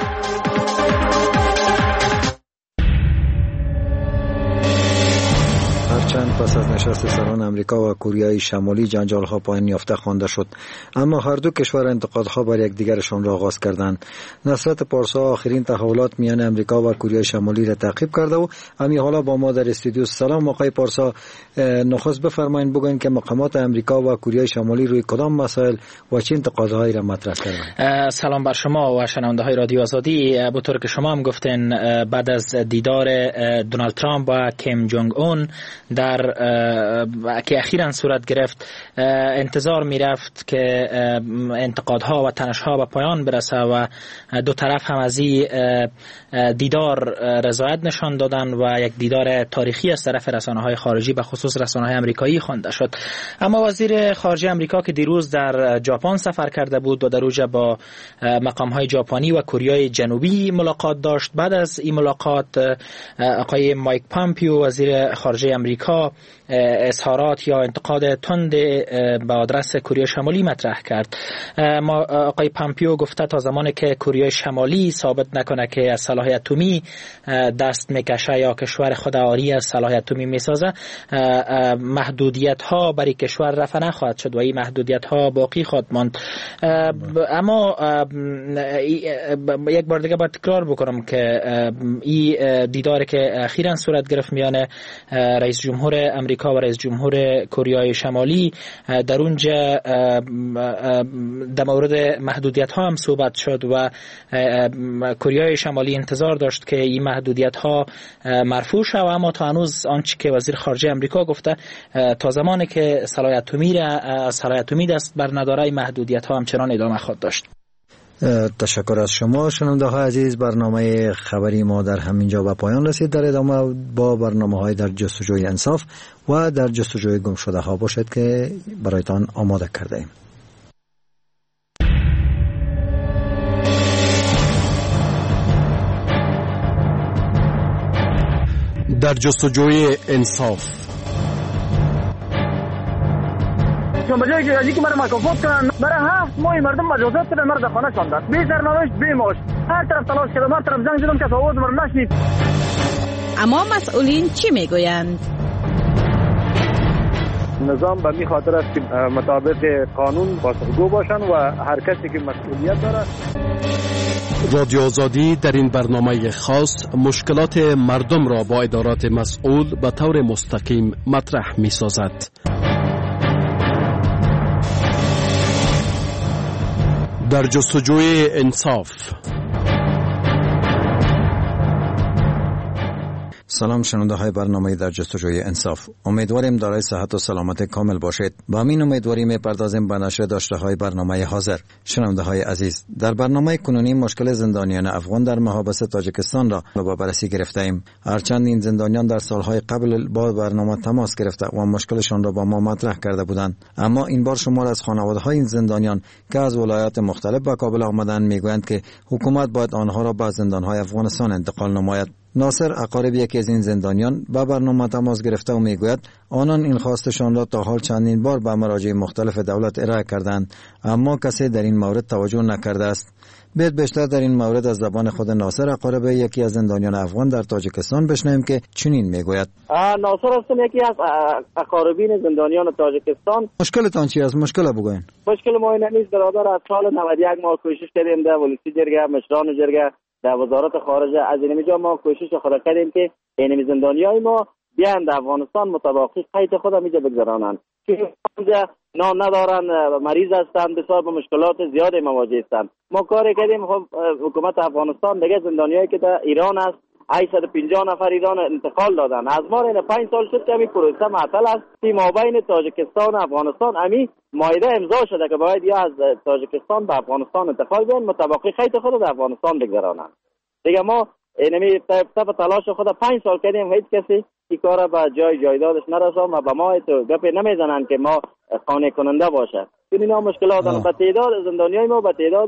چند پس از نشست سران امریکا و کره شمالی جنجال‌ها پایان یافته خوانده شد، اما هر دو کشور انتقادها بر یکدیگرشان را آغاز کردند. نصرت پارسا آخرین تحولات میان امریکا و کره شمالی را تعقیب کرده و همین حالا با ما در استودیو. سلام آقای پارسا، نخست بفرمایید بگوین که مقامات امریکا و کره شمالی روی کدام مسائل و چه انتقادهایی را مطرح کردند؟ سلام بر شما و شنونده‌های رادیو آزادی. به طور که شما هم گفتین، بعد از دیدار دونالد ترامپ و کیم جونگ اون که اخیراً صورت گرفت، انتظار می رفت که انتقادها و تنش‌ها به پایان برسه و دو طرف هم از این دیدار رضایت نشان دادن و یک دیدار تاریخی از طرف رسانه‌های خارجی به خصوص رسانه‌های آمریکایی خوانده شد. اما وزیر خارجه آمریکا که دیروز در ژاپن سفر کرده بود و در اونجا با مقام‌های ژاپنی و کره جنوبی ملاقات داشت، بعد از این ملاقات آقای مایک پامپیو وزیر خارجه آمریکا اظهارات یا انتقاد تند به آدرس کره شمالی مطرح کرد. آقای پامپیو گفته تا زمانی که کره شمالی ثابت نکنه که از سلاح اتمی دست میکشه یا کشور خود آری از سلاح اتمی میسازه، محدودیت ها برای کشور رفع نخواهد شد و این محدودیت ها باقی خواهد ماند. اما یک بار دیگه باید تکرار بکنم که این دیداری که اخیراً صورت گرفت میان رئیس جمهور امریکا و رئیس جمهور کره شمالی، در اونجا در مورد محدودیت ها هم صحبت شد و کره شمالی انتظار داشت که این محدودیت ها مرفوع شود، اما تا هنوز آنچه که وزیر خارجه امریکا گفته، تا زمانی که سلاح اتمی دست بر نداره، این محدودیت ها همچنان ادامه خواهد داشت. تشکر از شما. شنونده های عزیز، برنامه خبری ما در همینجا به پایان رسید. در ادامه با برنامه های در جستجوی انصاف و در جستجوی گم شده ها باشد که برایتان آماده کرده ایم. در جستجوی انصاف. بجای که ازی که مرا مکافات کنن، برای 7 ماه مردم مجازات کردن، مرا در خانه شاندن، بی سرنوشت بی معاش، هر طرف تلاش کردم، هر طرف زنگ زدم که آواز مرا نشنید. اما مسئولین چی میگویند؟ نظام به می خاطر است که مطابق قانون پاسخگو باشن و هر کسی که مسئولیت داره. رادیو آزادی در این برنامه خاص مشکلات مردم را با ادارات مسئول به طور مستقیم مطرح می سازد. در جستجوی انصاف. سلام شنونده های برنامه در جستجوی انصاف. امیدواریم دارای صحت و سلامت کامل باشید. با همین امیدواری می‌پردازیم به نشر داشته های برنامه حاضر. شنونده های عزیز، در برنامه کنونی مشکل زندانیان افغان در محابس تاجیکستان را به بررسی گرفته ایم. هرچند این زندانیان در سالهای قبل با برنامه تماس گرفته و مشکلشان را با ما مطرح کرده بودند، اما این بار شمار از خانواده‌های این زندانیان که از ولایات مختلف به کابل آمدند میگویند که حکومت باید آنها را به زندان‌های افغانستان انتقال نماید. ناصر اقارب یکی از این زندانیان با برنامه تماس گرفته و میگوید آنان این خواستشان را تا حال چندین بار به مراجع مختلف دولت ارائه کردند، اما کسی در این مورد توجه نکرده است. بیشتر در این مورد از زبان خود ناصر اقارب یکی از زندانیان افغان در تاجیکستان بشنویم که چنین میگوید. ناصر هستم، یکی از اقاربین زندانیان تاجیکستان. مشکلتان چی است؟ مشکل بگوین. مشکل ما این نیست، برادر. از سال 91 ما کوشش کردیم در ولسی جرگه، مشران جرگه، در وزارت خارجه، از اینجا ما کوشش خود کردیم که این زندانیای ما بیان در افغانستان مطابق قید خود اینجا بگذرانند، چون اینجا نان ندارن، مریض هستند، بسیار با مشکلات زیادی مواجه هستند. ما کار کردیم، خب حکومت افغانستان دیگه زندانیایی که در ایران است 850 نفر ایران انتقال دادن. از ما این 5 سال شد که همین پروسه معطل است. فی مابین تاجیکستان و افغانستان همین مایده امضا شده که باید یا از تاجیکستان به افغانستان انتقال بدن، متوقع خیط خود در افغانستان بگذرانن. دیگه ما اینمی طب تلاش خود 5 سال کردیم، هیچ کسی این کار به جایدادش نرساند و به ما گپ نمیزنن که ما قانع کننده باشه. اینا مشکلات دارن. به تعداد زندانیای ما به تعداد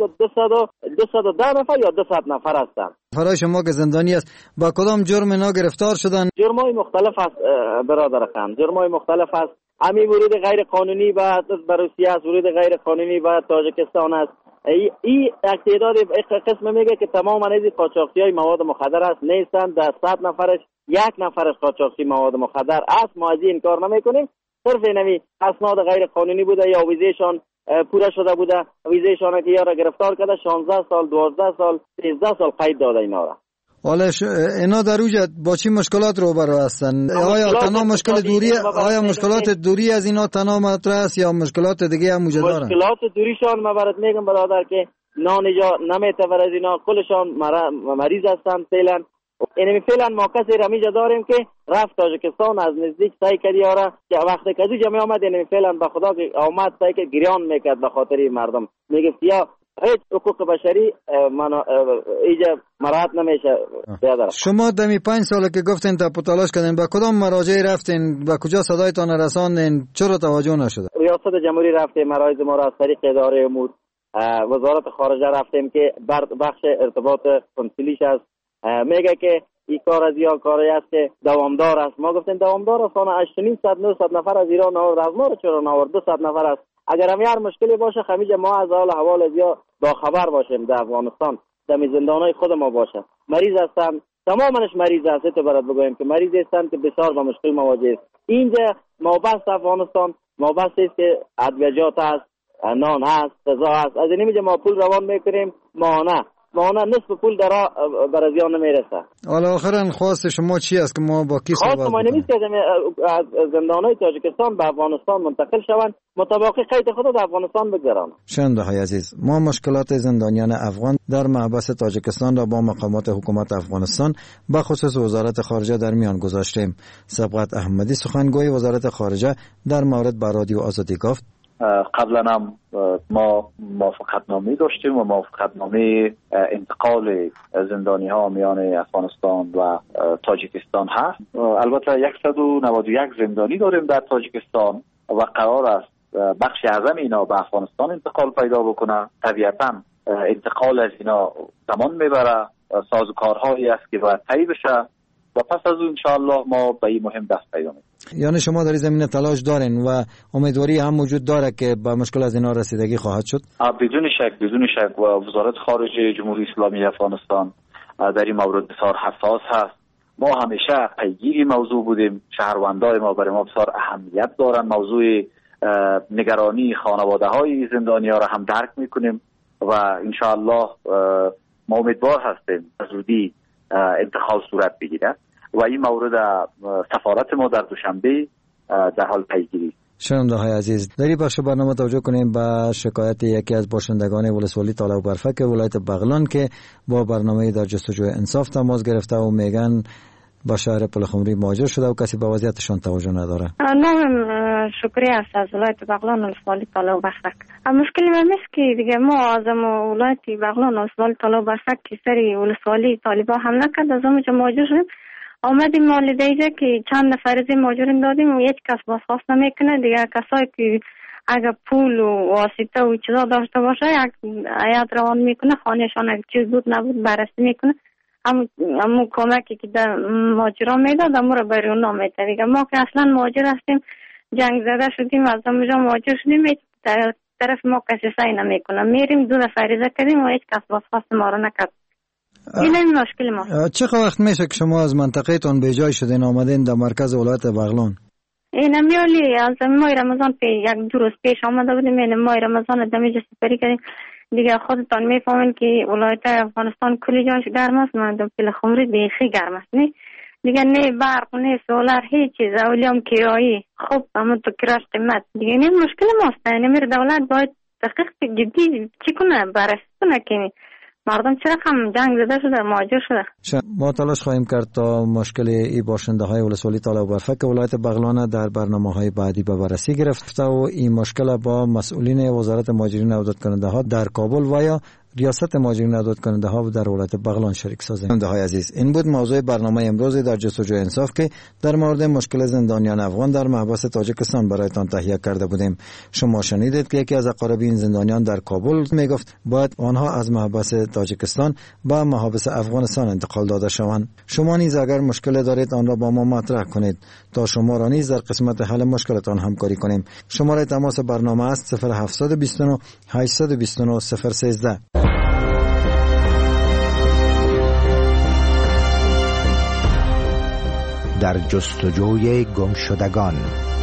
210 نفر یا 200 نفر هستن. برای شما که زندانی است با کدام جرم اینا گرفتار شدن؟ جرمای مختلف است برادر خان، جرمای مختلف است. همین ورود غیر قانونی به روسیه است، ورود غیر قانونی به تاجیکستان است. این تعداد قسم میگه که تمام از قاچاقچیای مواد مخدر است، نیستند. در 100 نفرش 1 نفرش قاچاقچی مواد مخدر است. ما از این کار نمیکنیم. صرف اینمی اسناد غیر قانونی بوده یا ویزهشان پوره شده بوده، ویزهشان که یارا گرفتار کرده 16 سال 12 سال 13 سال قید داده اینا را. حالا اینا در اوج با چی مشکلات روبرو هستن؟ آیا تنها مشکل دوری، آیا مشکلات دوری از اینا تنها مطرح است یا مشکلات دیگه هم موجود دارن؟ مشکلات دوریشان ما برات میگم برادر که نانجا نمیتونه از اینا کلشان مریض هستن فعلا. یعنی فعلا ما کسی رمیجا داریم که رفت تاجیکستان از نزدیک سعی کردی آره که وقتی که از جمعه آمد، یعنی فعلا به خدا که آمد سعی که گریان میکرد به خاطر مردم، میگه یا هیچ حقوق بشری ایجا مراعات نمیشه. شما دمی 5 ساله که گفتین تا تلاش کردین، با کدام مراجع رفتین؟ با کجا صدایتان رساندین؟ چرا توجه نشده؟ ریاست جمهوری رفتیم، مراجع ما را از طریق اداره امور وزارت خارجه رفتیم که بخش ارتباط کنسولیش است، میگه که این کار از یا کاری است که دوامدار است. ما گفتیم دوامدار است، 800-900 نفر از ایران آورد، از ما چرا نآورد؟ 200 نفر است. اگر هم هر مشکلی باشه خمیجه ما از حال از یا با خبر باشیم در افغانستان، در زندانهای خود ما باشه. مریض هستن، تمامش مریض است. تو برات بگویم که مریض هستن که بسیار با مشکل مواجه است. اینجا ما بس افغانستان ما بس است که ادویجات است، نان هست، غذا هست. از اینجا ما پول روان میکنیم، ماهانه نصف پول در برازیان نمیرسه. حالا آخرا خواست شما چی است که ما با کی صحبت کنیم؟ خواست ما نمیست که از زندانهای تاجیکستان به افغانستان منتقل شوند، مطابق قید خود در افغانستان بگذرانند. شنونده های عزیز، ما مشکلات زندانیان افغان در محبس تاجیکستان را با مقامات حکومت افغانستان به خصوص وزارت خارجه در میان گذاشتیم. سبقت احمدی سخنگوی وزارت خارجه در مورد با رادیو آزادی گفت: قبلا هم ما موافقتنامه داشتیم و موافقتنامه انتقال زندانی ها میان افغانستان و تاجیکستان هست. البته 191 زندانی داریم در تاجیکستان و قرار است بخش اعظم اینا به افغانستان انتقال پیدا بکنه. طبیعتا انتقال از اینا زمان میبره، سازوکارهایی است که باید طی بشه و پس از اون انشاءالله ما به این مهم دست پیدا میکنیم. یعنی شما در این زمینه تلاش دارین و امیدواری هم وجود داره که به مشکل از اینا رسیدگی خواهد شد؟ بدون شک و وزارت خارجه جمهوری اسلامی افغانستان در این مورد بسیار حساس هست. ما همیشه پیگیر موضوع بودیم. شهروندای ما برای ما بسیار اهمیت دارن. موضوع نگرانی خانواده های زندانی ها را هم درک میکنیم و انشاءالله ما امیدوار هستیم زودی انتقال صورت بگیره و این مورد سفارت ما در دوشنبه در حال پیگیری. شنونده های عزیز، در این بخش برنامه توجه کنیم به شکایت یکی از باشندگان ولسوالی طالب برفک ولایت بغلان که با برنامه در جستجوی انصاف تماس گرفته و میگن با شهر پلخمری مهاجر شده و کسی به وضعیتشان توجه نداره. نام شکری است از ولایت بغلان ولسوالی طالب برفک. مشکلی من است که دیگه ما از ولایت بغلان ولسوالی طالب برفک که سری ولسوالی طالبا حمله کرد، از اونجا مهاجر شدیم. آمدیم والده اینجا که چند نفر از مهاجرین دادیم و هیچ کس بازخواست نمیکنه. دیگه کسایی که اگه پول و واسطه و چیزا داشته باشه یک عیاد روان میکنه، خانهشان اگه چیز بود نبود بررسی میکنه، همون کمکی که در مهاجران میداد همون رو برای اونا میده. دیگه ما که اصلا مهاجر هستیم، جنگ زده شدیم، از اونجا مهاجر شدیم، در طرف ما کسی سعی نمیکنه. میریم 2 دفعه عریضه کردیم و هیچ کس بازخواست ما رو نکرد. این مشکل ما. چه وقت میشه که شما از منطقه تون به جای شدین آمدین در مرکز ولایت بغلان؟ این میالی از ماه رمضان یک 2 روز پیش آمده بودیم. این ماه رمضان دمیج سپری کردیم. دیگه خودتان میفهمین که ولایت افغانستان کلی جاش گرم است. من در پلخمری بیخی گرم است. دیگه نه برق نه سولار هیچ چیز، اولی هم کرایی خوب همون تو کراش قیمت. دیگه این مشکل ماست. یعنی دولت باید تحقیق جدی چی کنه، بررسی کنه که مردم چه رقم جنگ زده شده، مهاجر شده. ما تلاش خواهیم کرد تا مشکل ای باشنده های ولسوالی طالب برفک ولایت بغلان در برنامه‌های بعدی به بررسی گرفته و این مشکل با مسئولین وزارت مهاجرین و عودتکننده ها در کابل و یا ریاست مهاجرین و عودتکننده ها در ولایت بغلان شریک سازیم. بنده عزیز، این بود موضوع برنامه امروز در جستجوی انصاف که در مورد مشکل زندانیان افغان در محبس تاجیکستان برایتان تهیه کرده بودیم. شما شنیدید که یکی از اقاربین زندانیان در کابل میگفت باید آنها از محبس تاجیکستان به محابس افغانستان انتقال داده شوند. شما نیز اگر مشکل دارید آن را با ما مطرح کنید تا شما را نیز در قسمت حل مشکلتان همکاری کنیم. شماره تماس برنامه است 0729 829 013. در جستجوی گمشدگان.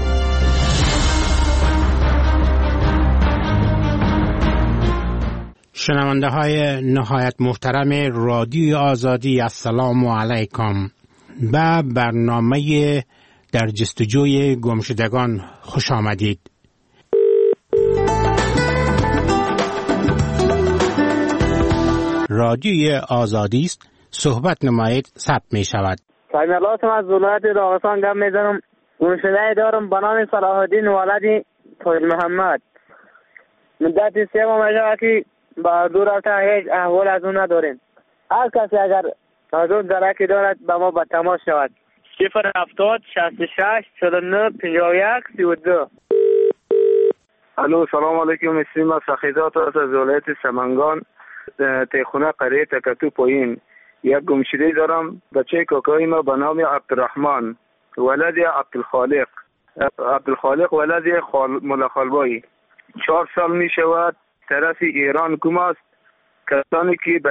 شنونده های نهایت محترم رادیو آزادی، السلام علیکم. به برنامه در جستجوی گمشدگان خوش آمدید. رادیو آزادی است، صحبت نمایید ثبت می شود. سلامت از ولایت داغستان گپ میزنم. گمشده دارم به نام صلاح الدین ولد طاهر محمد. مدت 3 ماه که با دور رفته هیچ احوال از اون نداریم. هر کسی اگر از اون درکی دارد به ما با تماس شود. 070 66 49 51 32. الو، سلام علیکم. اسمم سخیزات است از ولایت سمنگان، تیخونه قریه تکتو پایین. یک گمشده دارم. بچه کاکای ما به نام عبدالرحمن ولد عبدالخالق ولد ملا خالبایی. 4 سال می شود. طرف ایران گم است. کسانی که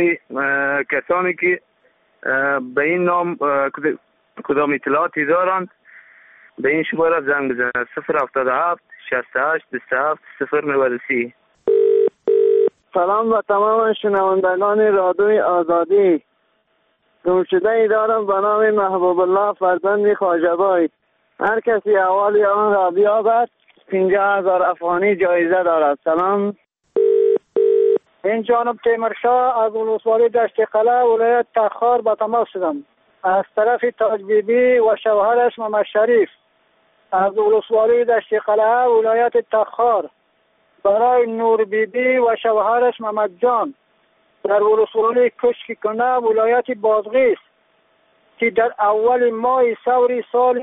به این نام کدام اطلاعاتی دارند به این شماره زنگ بزنند. 077 68 27 093. سلام به تمام شنوندگان رادیوی آزادی. گمشده ای دارم به نام محبوب الله فرزند خواجه‌بای. هر کسی احوال آن را بیابد 50,000 افغانی جایزه دارد. سلام. این جانب تیمرشاه از ولسوالی دشت قلعه ولایت تخار با تماس شدم. از طرف تاج بیبی و شوهرش محمد شریف از ولسوالی دشت قلعه ولایت تخار برای نور بیبی و شوهرش محمد جان در ولسوالی کشک کنه ولایت بادغیس که در اول ماه سوری سال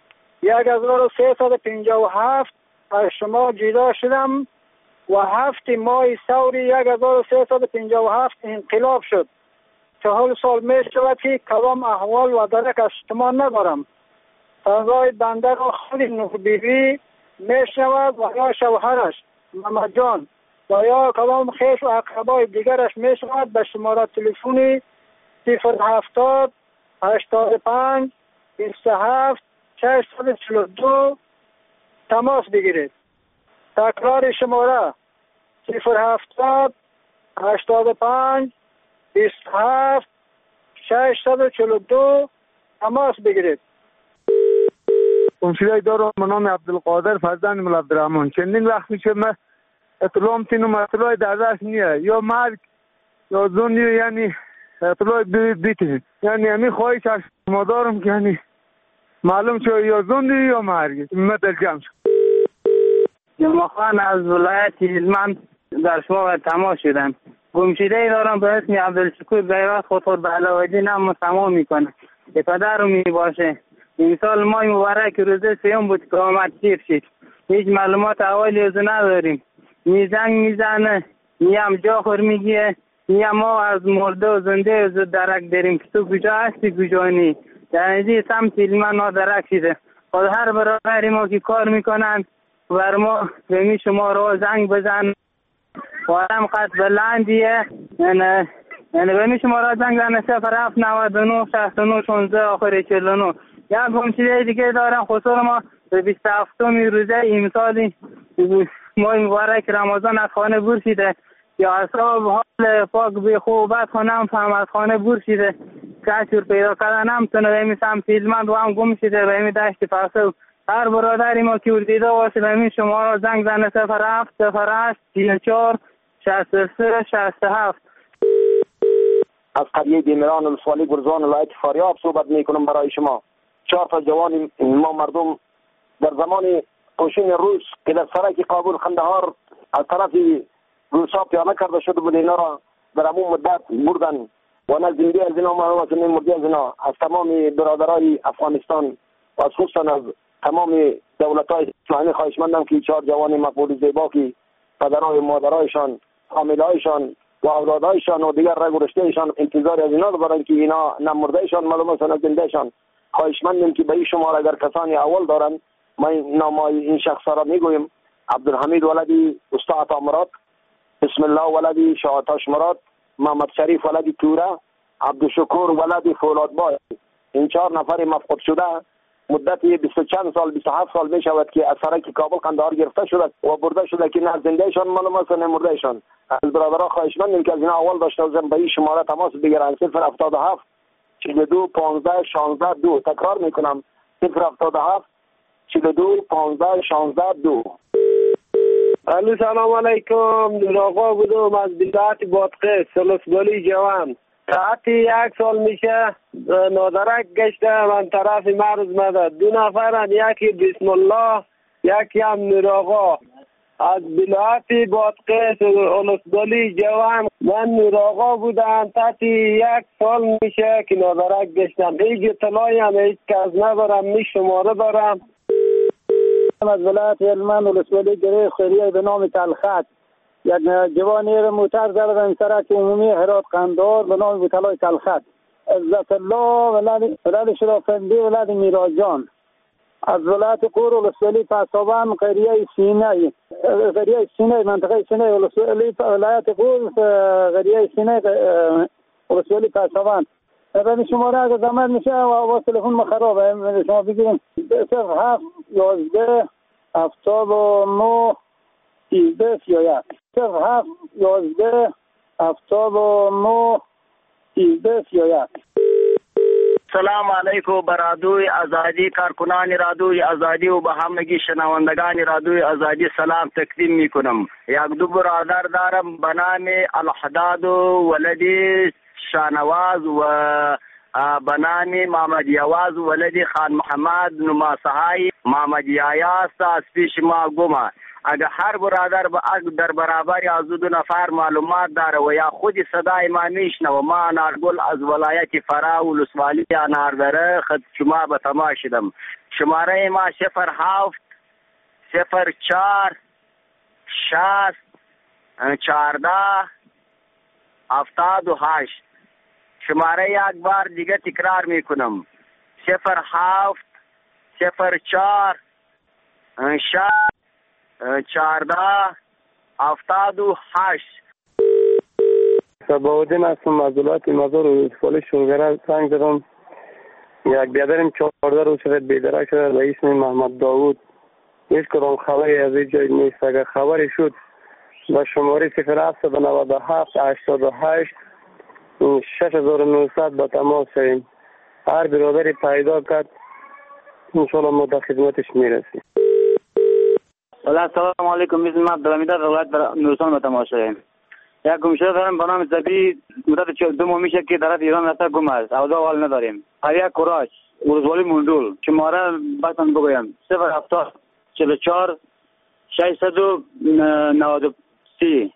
1357 از شما جدا شدم و 7 ماه سوری 1357 انقلاب شد. 4 سال می شود که کدام احوال و درک از شما ندارم. فضای بنده را خود نور بیبی می شود و یا شوهرش محمد جان و یا کدام خیش و اقربای دیگرش می شود به شماره تلفنی 070 85 27 642 تماس بگیرید. تکرار شماره 070 85 27 642 تماس بگیرید. گمشده دارم به نام عبدالقادر فرزند ملا عبدالرحمن. چندین وقت میشه من اطلاع تینم اطلاع در دست نیه، یا مرگ یا زندی، یعنی اطلاع بیتیم. یعنی همین خواهش از شما دارم که یعنی معلوم شد یا زندی یا مرگ. مدل جمع شد. جمعخان از ولایت هلمند در شما تماس شدم. گمشده ای دارم به اسم عبدالشکور بیوت خطور به علاوه نام تمام میکنه. پدر می باشه. این سال ماه مبارک روزه 3 بود که آمد سیر شد. هیچ معلومات اولی از نداریم. زنگ میزنه، میم جا خور میگیه، میم ما از مرده و زنده از درک داریم که تو کجا هستی کجا نی. در اینجا سمت علمان ما درک شده. خود هر برادری ما که کار میکنن بر ما به شما را زنگ بزن و هم قد بلندیه، یعنی به شما را زنگ بزن 07 99 69 16 آخر 49. یا گمشده دیگه دارم. خصوصا ما به 27 روزه امسالی ماه مبارک رمضان از خانه برشیده یا اصحاب حال پاک به خوبت خانم فهم از خانه برشیده کشور پیدا کردنم تنه به سمت فیلمند و هم گم شده به این دشت پاسو. هر برادری ما که دیده واسه به شما را زنگ زنه 07 08 34 63 67. از قریه دیمران ولسوالی گرزان ولایت فاریاب صحبت میکنم برای شما. 4 تا جوان ما مردم در زمان پوشین روس که در سرک کابل قندهار از طرف روسا پیاده کرده شده بود، اینا را در همون مدت بردن و نه زنده از اینا معلوم است، نه مرده از اینا. از تمام برادرای افغانستان و از خصوصا از تمام دولت‌های اسلامی خواهش مندم که 4 جوان مقبول زیبا که پدرای مادرایشان، حاملهایشان و اولادایشان و دیگر رگ و رشتهشان انتظار از اینا دارن که اینا نه مردهشان معلوم است نه زندهشان. خواهش مندم که به این شمار اگر کسانی اول دارن، ما نام این شخص را میگویم: عبدالحمید ولدی استاد مراد، بسم الله ولدی شاهتاش مراد، محمد شریف ولدی توره، عبدالشکور ولدی فولادبای. این 4 نفر مفقود شده مدت 20 چند سال 27 سال می شود که از سرک کابل قندهار گرفته شده و برده شده که نه زندهشان معلوم است نه مردهشان. از برادرها خواهش مندیم که از اینا اول داشته باشن به این شماره تماس بگیرن: 077 42 15 16 2. تکرار میکنم: 077 42 15 16 2. الو سلام علیکم. نوراغا بودم از بلاد بادقه سلسبالی جوان. ساعت 1 سال میشه نادرک گشته من طرف مرز مده. 2 نفرن، یکی بسم الله یکی هم نوراغا از بلاد بادقه سلسبالی جوان. من نوراغا بودم تحت 1 سال میشه که نادرک گشتم. هیچ اطلاعی هم هیچ کس ندارم، می شماره دارم. از ولایت هلمند ولسوالی گره خیریه به نام تلخط یک جوانی موتر زدن سرک عمومی هرات قندهار به نام بوتلای تلخط. عزت الله ولد شرافندی ولد میراجان از ولایت قور ولسوالی پسابان قریه سینه منطقه سینه ولسوالی ولایت قور قریه سینه ولسوالی پسابان. به شماره اگر زمان میشه و تلفن ما خرابه شما بگیریم 07 11 79 13 31 07 11 79 13 31. سلام علیکم بر رادیوی آزادی، کارکنان رادیوی آزادی و به همگی شنوندگان رادیوی آزادی سلام تقدیم میکنم. 1-2 برادر دارم به نام الحداد ولدی شانواز و به نام محمد یواز ولدی خان محمد نماسهای محمد یایاست از پیش ما گمه. اگر هر برادر در برابر از 2 نفر معلومات داره و یا خود صدای ما میشنه و ما انارگل از ولایت فرا ولسوالی اناردره خد شما به تماس شدم. شماره ما 07 04 60 14 78. شماره یک بار دیگه تکرار میکنم: 07 04 60 14 78. صباودین هستم از ولایت مزار و ولسوالی شلگره زنگ زدم. یک بیادرم 14 روز شده بیدرک شده به اسم محمد داوود. هیچ کدام خبری از این جای نیست. اگر خبری شد به شماره 0797 88 6900 به تماس شویم. هر برادری پیدا کرد انشاءالله ما در خدمتش میرسیم. سلام علیکم. اسم من عبدالحمید از ولایت نورستان به تماس شویم. یک گمشده دارم به نام زبی مدت 2 ماه میشه که در ایران رفته گم است. اوضاع حال نداریم. قریه کوراج ولسوالی موندول. شماره باتون بگویم: 070 44 693.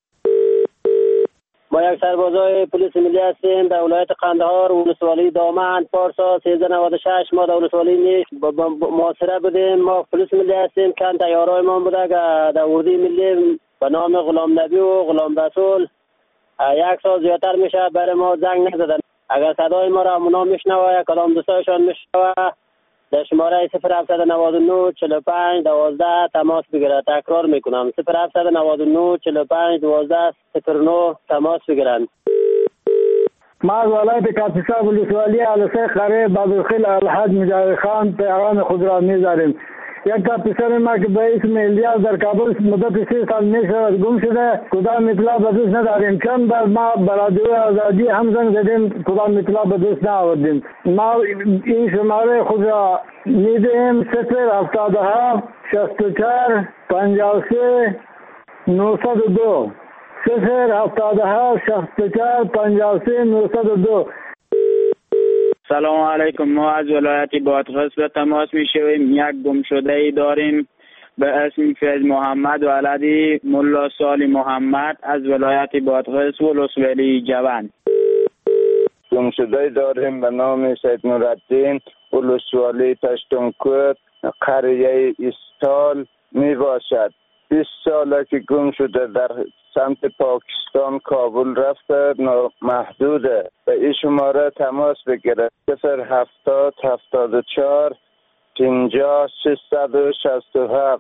ما یک سربازای پلیس ملی هستیم در ولایت قندهار ولسوالی دامن پارسا 1396. ما در ولسوالی نیست محاصره بودیم. ما پلیس ملی هستیم. چند تیارای ما بوده در اردوی ملی به نام غلام نبی و غلام رسول. 1 سال زیادتر میشه برای ما زنگ نزدن. اگر صدای ما را اونا میشنوه کدام دوستایشان میشنوه در شماره 0799 45 12 تماس بگیرد. تکرار میکنم: 0799 45 12 09 تماس بگیرند. ما از ولایت کاپیسا ولسوالی علسه خره بابالخیل الحاج مجاهد خان پیغام خود را می‌داریم. یک پسر ما که به اسم الیاس در کابل مدت 3 سال میشه گم شده، کدام اطلاع به دست نداریم. چند بار ما برادری آزادی هم زنگ زدیم، کدام اطلاع به دست نآوردیم. ما این شماره خود را میدیم: 077 64 53 902 077 64 53 902. سلام علیکم. ما از ولایت بادغیس به تماس می شویم. یک گمشده ای داریم به اسم فیض محمد ولدی ملا سالی محمد از ولایت بادغیس ولسوالی جوان. گمشده داریم به نام سید نورالدین ولسوالی تشتونکوت قریه استال می باشد. 20 ساله که گم شده در سمت پاکستان کابل رفته، محدوده. به این شماره تماس بگیره 070 74 50 667.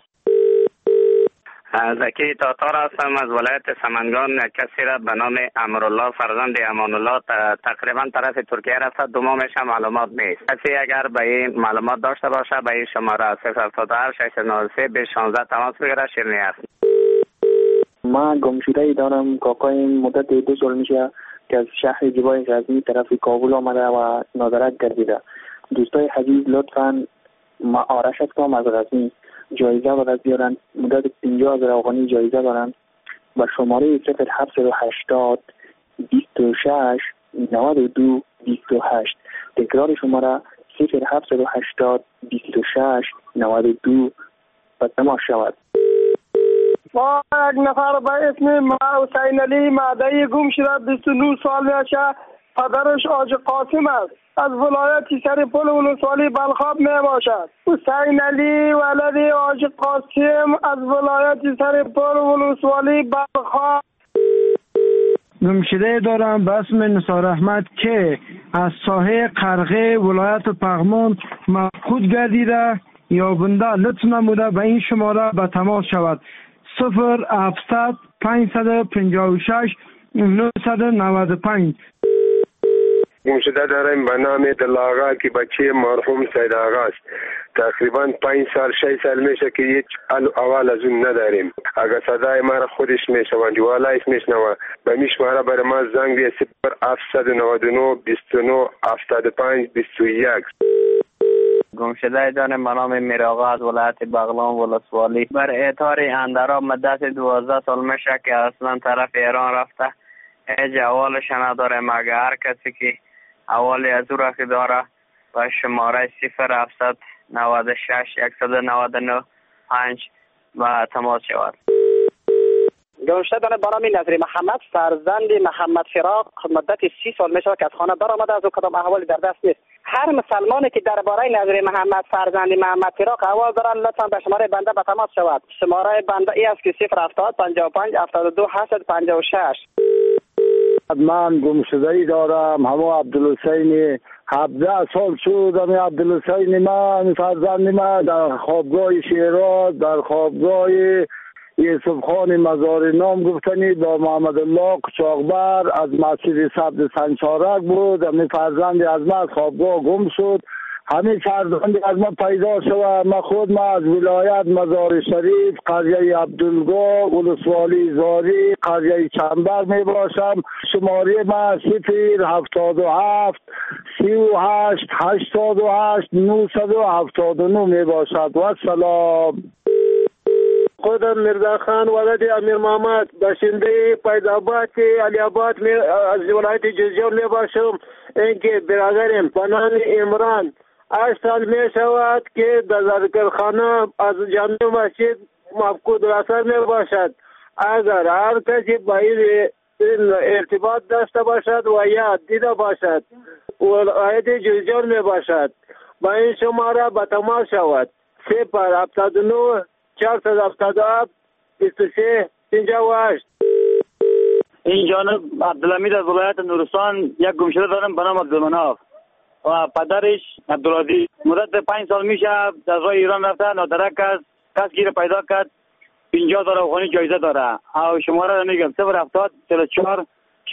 زکی تاتار هستم از ولایت سمنگان. کسی را به نام امرالله فرزند امان الله تقریبا طرف ترکیه رفته، 2 ماه میشه معلومات نیست. کسی اگر به این معلومات داشته باشه به این شماره 077 693 216 تماس بگیره. شیرینی است. من گمشده ای دارم. کاکایم مدت 2 سال میشه که از شهر جبای غزنی طرف کابل آمده و نادرک گردیده. دوستای عزیز لطفاً ما آرش هستم از غزنی. جایزه باید بیارن. مدت 50,000 افغانی جایزه دارن. با شماره 07080 26 92 28. تکرار شماره 07080 26 92 و تماس شود. ما یک نفر به اسم حسین علی معدی گم شده، 29 سال میشه. پدرش حاج قاسم است، از ولایت سرپل ولسوالی بلخاب می باشد. حسین علی ولدی حاج قاسم از ولایت سرپل ولسوالی بلخاب. گمشده دارم به اسم نثار احمد که از ساحه قرغه ولایت پغمان مفقود گردیده. یابنده لطف نموده به این شماره به تماس شود 0700 556 995. گمشده داریم به نام دلاغا که بچه مرحوم سید آقا است. تقریبا 5 سال 6 سال میشه که هیچ اول از اون نداریم. اگر صدای ما را خودش میشوند والایش میشنوه به میشماره برای ما زنگ دی 0799 29 75 21. گمشده داریم به نام میراغا از ولایت بغلان ولسوالی. بر اعتار اندرا مدت 12 سال میشه که اصلا طرف ایران رفته. هیچ اولش نداره مگر هر کسی که اولی از او را که داره و شماره 0796 199 5 و تماس شود. گمشده دارم به نام نظری محمد فرزند محمد فراق. مدت 30 سال میشه که از خانه برآمده، از او کدام احوالی در دست نیست. هر مسلمانی که درباره نظری محمد فرزند محمد فراق احوال دارن لطفا به شماره بنده به تماس شود. شماره بنده ای است که 070 55 72 856. من گمشده‌ای دارم، همه عبدالحسین 17 سال شد. همه عبدالحسین من فرزند من در خوابگاه شیراز، در خوابگاه یوسف خان مزار نام گفتنی با محمد الله قچاقبر از مسجد سبز سنچارک بود. همه فرزند از من از خوابگاه گم شد. همه فرزند از من پیدا شد. من خود از ولایت مزار شریف قریه عبدالگاه ولسوالی زاری قریه چنبر می باشم. شماره من 077 38 88 979 می باشد. و سلام. خودم مرزا خان ولد امیر محمد باشنده فیض‌آباد علی آباد از ولایت جوزجان می باشم. اینکه برادرم به نام عمران 8 سال می شود که در ذکرخانه از جامع مسجد مفقود الاثر می باشد. اگر هر کسی با این ارتباط داشته باشد و یا دیده باشد ولایت جوزجان می باشد با این شماره به تماس شود 079 477 23 58. این جانب عبدالحمید از ولایت نورستان یک گمشده دارم به نام عبدالمناف و پدرش عبدالعزیز. مدت 5 سال میشه از راه ایران رفته، نادرک است. کسی را پیدا کرد 50,000 افغانی جایزه داره. او شماره را میگم 070 44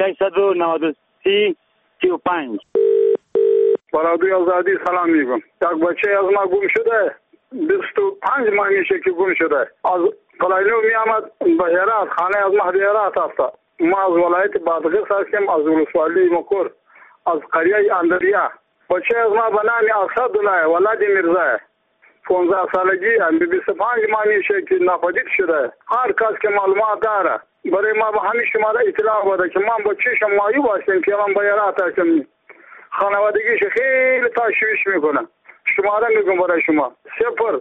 693 35. برادری آزادی سلام میگم. یک بچه از ما گم شده 25 ماه میشه که گم شده. از قلعه‌نو می آمد به هرات، خانه از مهدی هرات هست. ما از ولایت بادغیس هستیم، از ولسوالی مکور، از قریه اندریا. بچه از ما به نام اسدالله ولد میرزا 15 سالگی 25 ماه میشه که ناپدید شده. هر کس که معلومات داره برای ما به همین شماره اطلاع بده که من با چشم معیوب هستم که من بیارات هستم. خانوادگیش خیلی تشویش میکنه. شماره میگم برای شما 0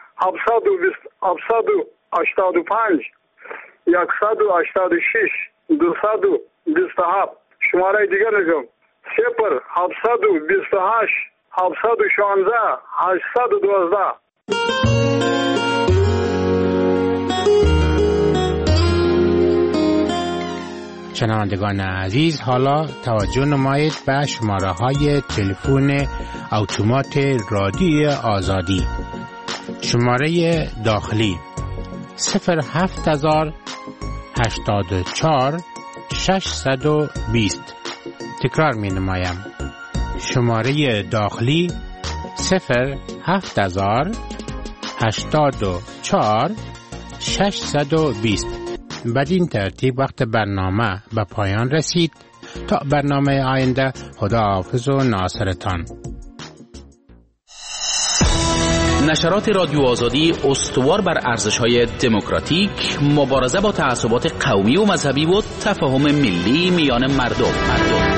785 186 227. شماره دیگر میگم 0 728 716 812. شنوندگان عزیز، حالا توجه نمایید به شماره های تلفن اتومات رادیوی آزادی. شماره داخلی 07084 620. تکرار می نمایم. شماره داخلی 07084 620. بدین ترتیب وقت برنامه به پایان رسید. تا برنامه آینده، خداحافظ و ناصرتان. نشرات رادیو آزادی استوار بر ارزش‌های دموکراتیک، مبارزه با تعصبات قومی و مذهبی و تفاهم ملی میان مردم.